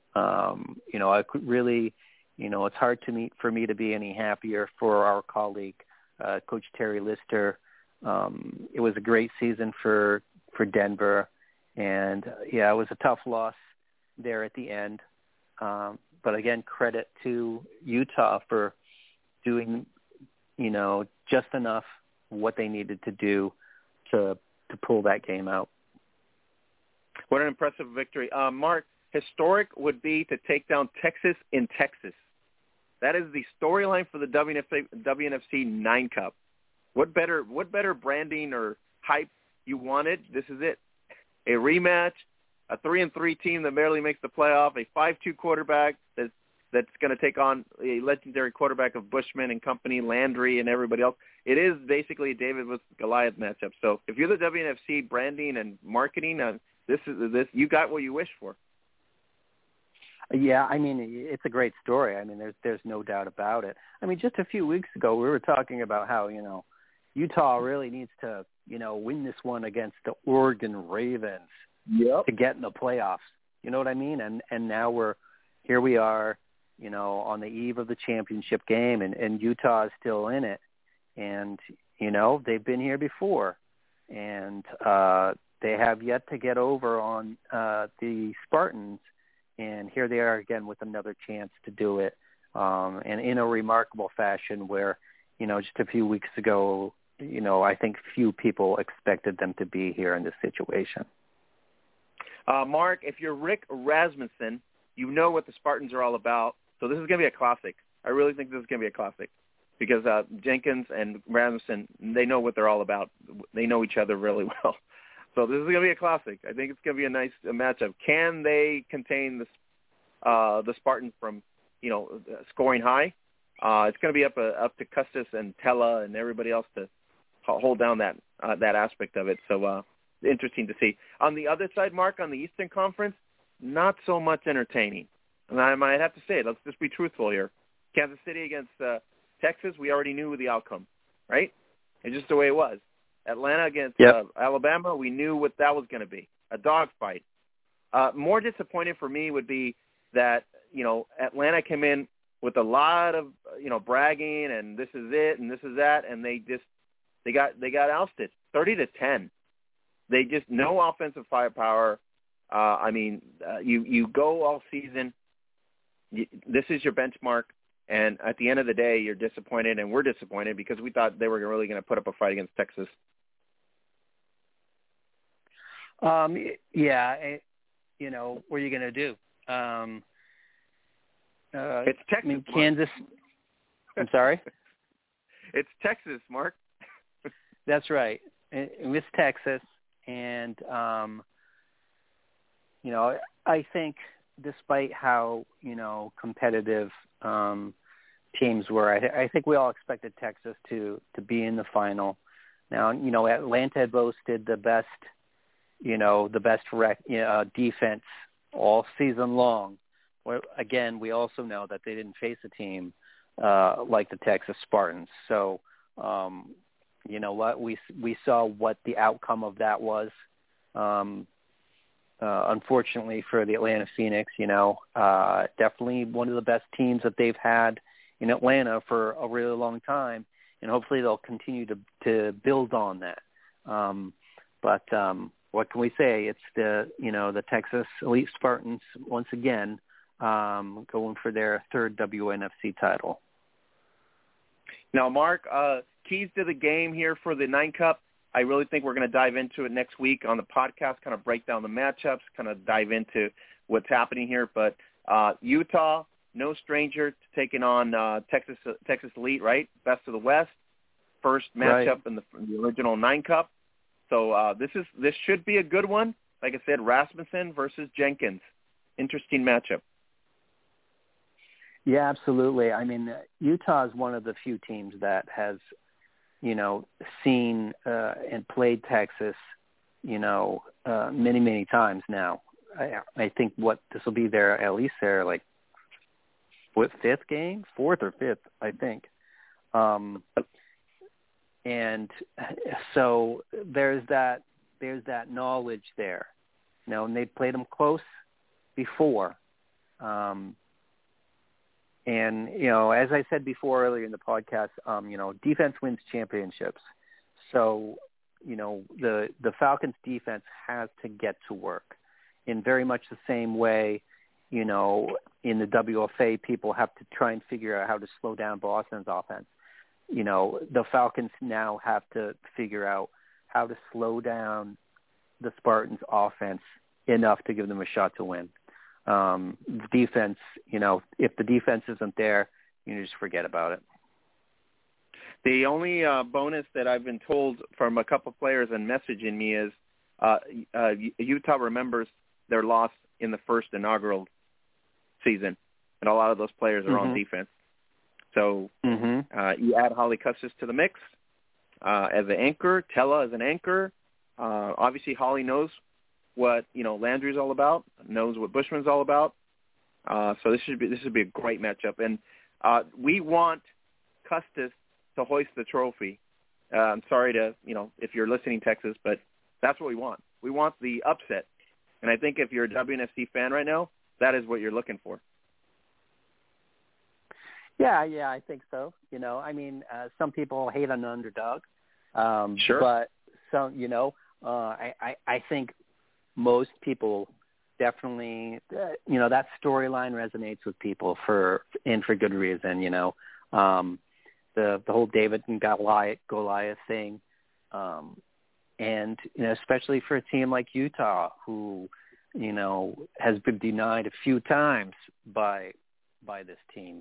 I could really. It's hard for me to be any happier for our colleague, Coach Terry Lister. It was a great season for Denver, and it was a tough loss there at the end. But again, credit to Utah for doing, just enough what they needed to do to pull that game out. What an impressive victory. Mark, historic would be to take down Texas in Texas. That is the storyline for the WNFC 9 Cup. What better branding or hype you wanted? This is it. A rematch, a 3-3 team that barely makes the playoff, a 5-2 quarterback that's going to take on a legendary quarterback of Bushman and company, Landry and everybody else. It is basically a David with Goliath matchup. So if you're the WNFC branding and marketing, this you got what you wished for. Yeah, it's a great story. There's no doubt about it. Just a few weeks ago, we were talking about how, Utah really needs to, win this one against the Oregon Ravens to get in the playoffs. You know what I mean? And now here we are, on the eve of the championship game, and Utah is still in it. And, they've been here before. And they have yet to get over on the Spartans. And here they are again with another chance to do it, and in a remarkable fashion where, just a few weeks ago, I think few people expected them to be here in this situation. Mark, if you're Rick Rasmussen, you know what the Spartans are all about. So this is going to be a classic. I really think this is going to be a classic because Jenkins and Rasmussen, they know what they're all about. They know each other really well. So this is going to be a classic. I think it's going to be a nice matchup. Can they contain the Spartans from, scoring high? It's going to be up to Custis and Tella and everybody else to hold down that aspect of it. So interesting to see. On the other side, Mark, on the Eastern Conference, not so much entertaining. And I might have to say it. Let's just be truthful here. Kansas City against Texas, we already knew the outcome, right? It's just the way it was. Atlanta against Alabama, we knew what that was going to be, a dogfight. More disappointing for me would be that, Atlanta came in with a lot of, bragging and this is it and this is that, and they got ousted 30-10. They just no offensive firepower. You go all season. This is your benchmark, and at the end of the day, you're disappointed, and we're disappointed because we thought they were really going to put up a fight against Texas. What are you going to do? It's Texas. Kansas. I'm sorry? It's Texas, Mark. That's right. It's Texas. And, I think despite how, competitive teams were, I think we all expected Texas to be in the final. Now, Atlanta had boasted the best defense all season long. Well, again, we also know that they didn't face a team like the Texas Spartans. So, what we saw what the outcome of that was. Unfortunately for the Atlanta Phoenix, definitely one of the best teams that they've had in Atlanta for a really long time, and hopefully they'll continue to build on that. But what can we say? It's the Texas Elite Spartans once again going for their third WNFC title. Now, Mark, keys to the game here for the 9 Cup. I really think we're going to dive into it next week on the podcast, kind of break down the matchups, kind of dive into what's happening here. But Utah, no stranger to taking on Texas Elite, right? Best of the West. First matchup in the original 9 Cup. So this should be a good one. Like I said, Rasmussen versus Jenkins. Interesting matchup. Yeah, absolutely. I mean, Utah is one of the few teams that has, seen and played Texas, many, many times now. I think this will be at least their like fifth game, fourth or fifth, I think. And so there's that knowledge there, and they played them close before. And, as I said before earlier in the podcast, defense wins championships. So, the Falcons defense has to get to work in very much the same way, in the WFA, people have to try and figure out how to slow down Boston's offense. The Falcons now have to figure out how to slow down the Spartans' offense enough to give them a shot to win. Defense, if the defense isn't there, you just forget about it. The only bonus that I've been told from a couple of players and messaging me is Utah remembers their loss in the first inaugural season, and a lot of those players are on defense. So you add Holly Custis to the mix as an anchor, Tella as an anchor. Obviously, Holly knows what Landry's all about, knows what Bushman's all about. So this should be a great matchup, and we want Custis to hoist the trophy. I'm sorry to if you're listening, Texas, but that's what we want. We want the upset, and I think if you're a WNFC fan right now, that is what you're looking for. Yeah, I think so. Some people hate on the underdog. Sure. But some, I think most people definitely, that storyline resonates with people for good reason. The whole David and Goliath thing, and especially for a team like Utah, who has been denied a few times by this team.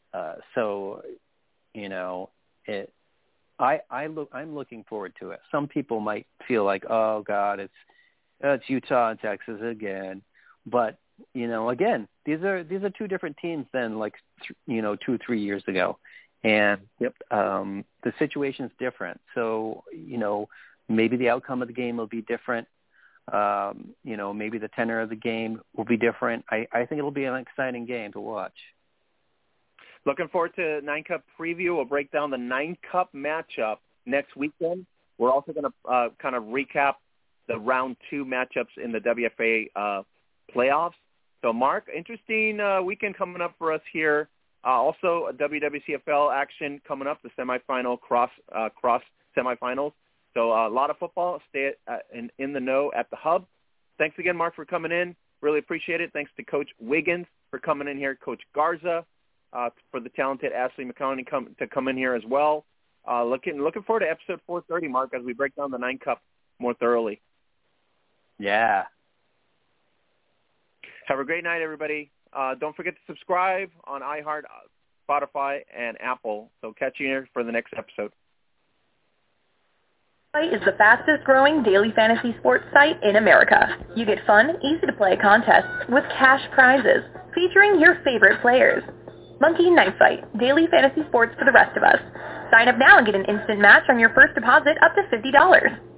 I'm looking forward to it. Some people might feel like, oh God, it's Utah and Texas again. But, again, these are two different teams than 2-3 years ago. And the situation's different. So, maybe the outcome of the game will be different. Maybe the tenor of the game will be different. I think it'll be an exciting game to watch. Looking forward to 9 Cup preview. We'll break down the 9 Cup matchup next weekend. We're also going to kind of recap the round 2 matchups in the WFA playoffs. So, Mark, interesting weekend coming up for us here. Also, WWCFL action coming up, the semifinal cross semifinals. So, a lot of football. Stay in the know at the Hub. Thanks again, Mark, for coming in. Really appreciate it. Thanks to Coach Wiggins for coming in here, Coach Garza. For the talented Ashley McConney to come in here as well. Looking forward to episode 430, Mark, as we break down the 9 Cup more thoroughly. Yeah. Have a great night, everybody. Don't forget to subscribe on iHeart, Spotify, and Apple. So catch you here for the next episode. Is the fastest growing daily fantasy sports site in America. You get fun, easy to play contests with cash prizes featuring your favorite players. Monkey Knife Fight, daily fantasy sports for the rest of us. Sign up now and get an instant match on your first deposit up to $50.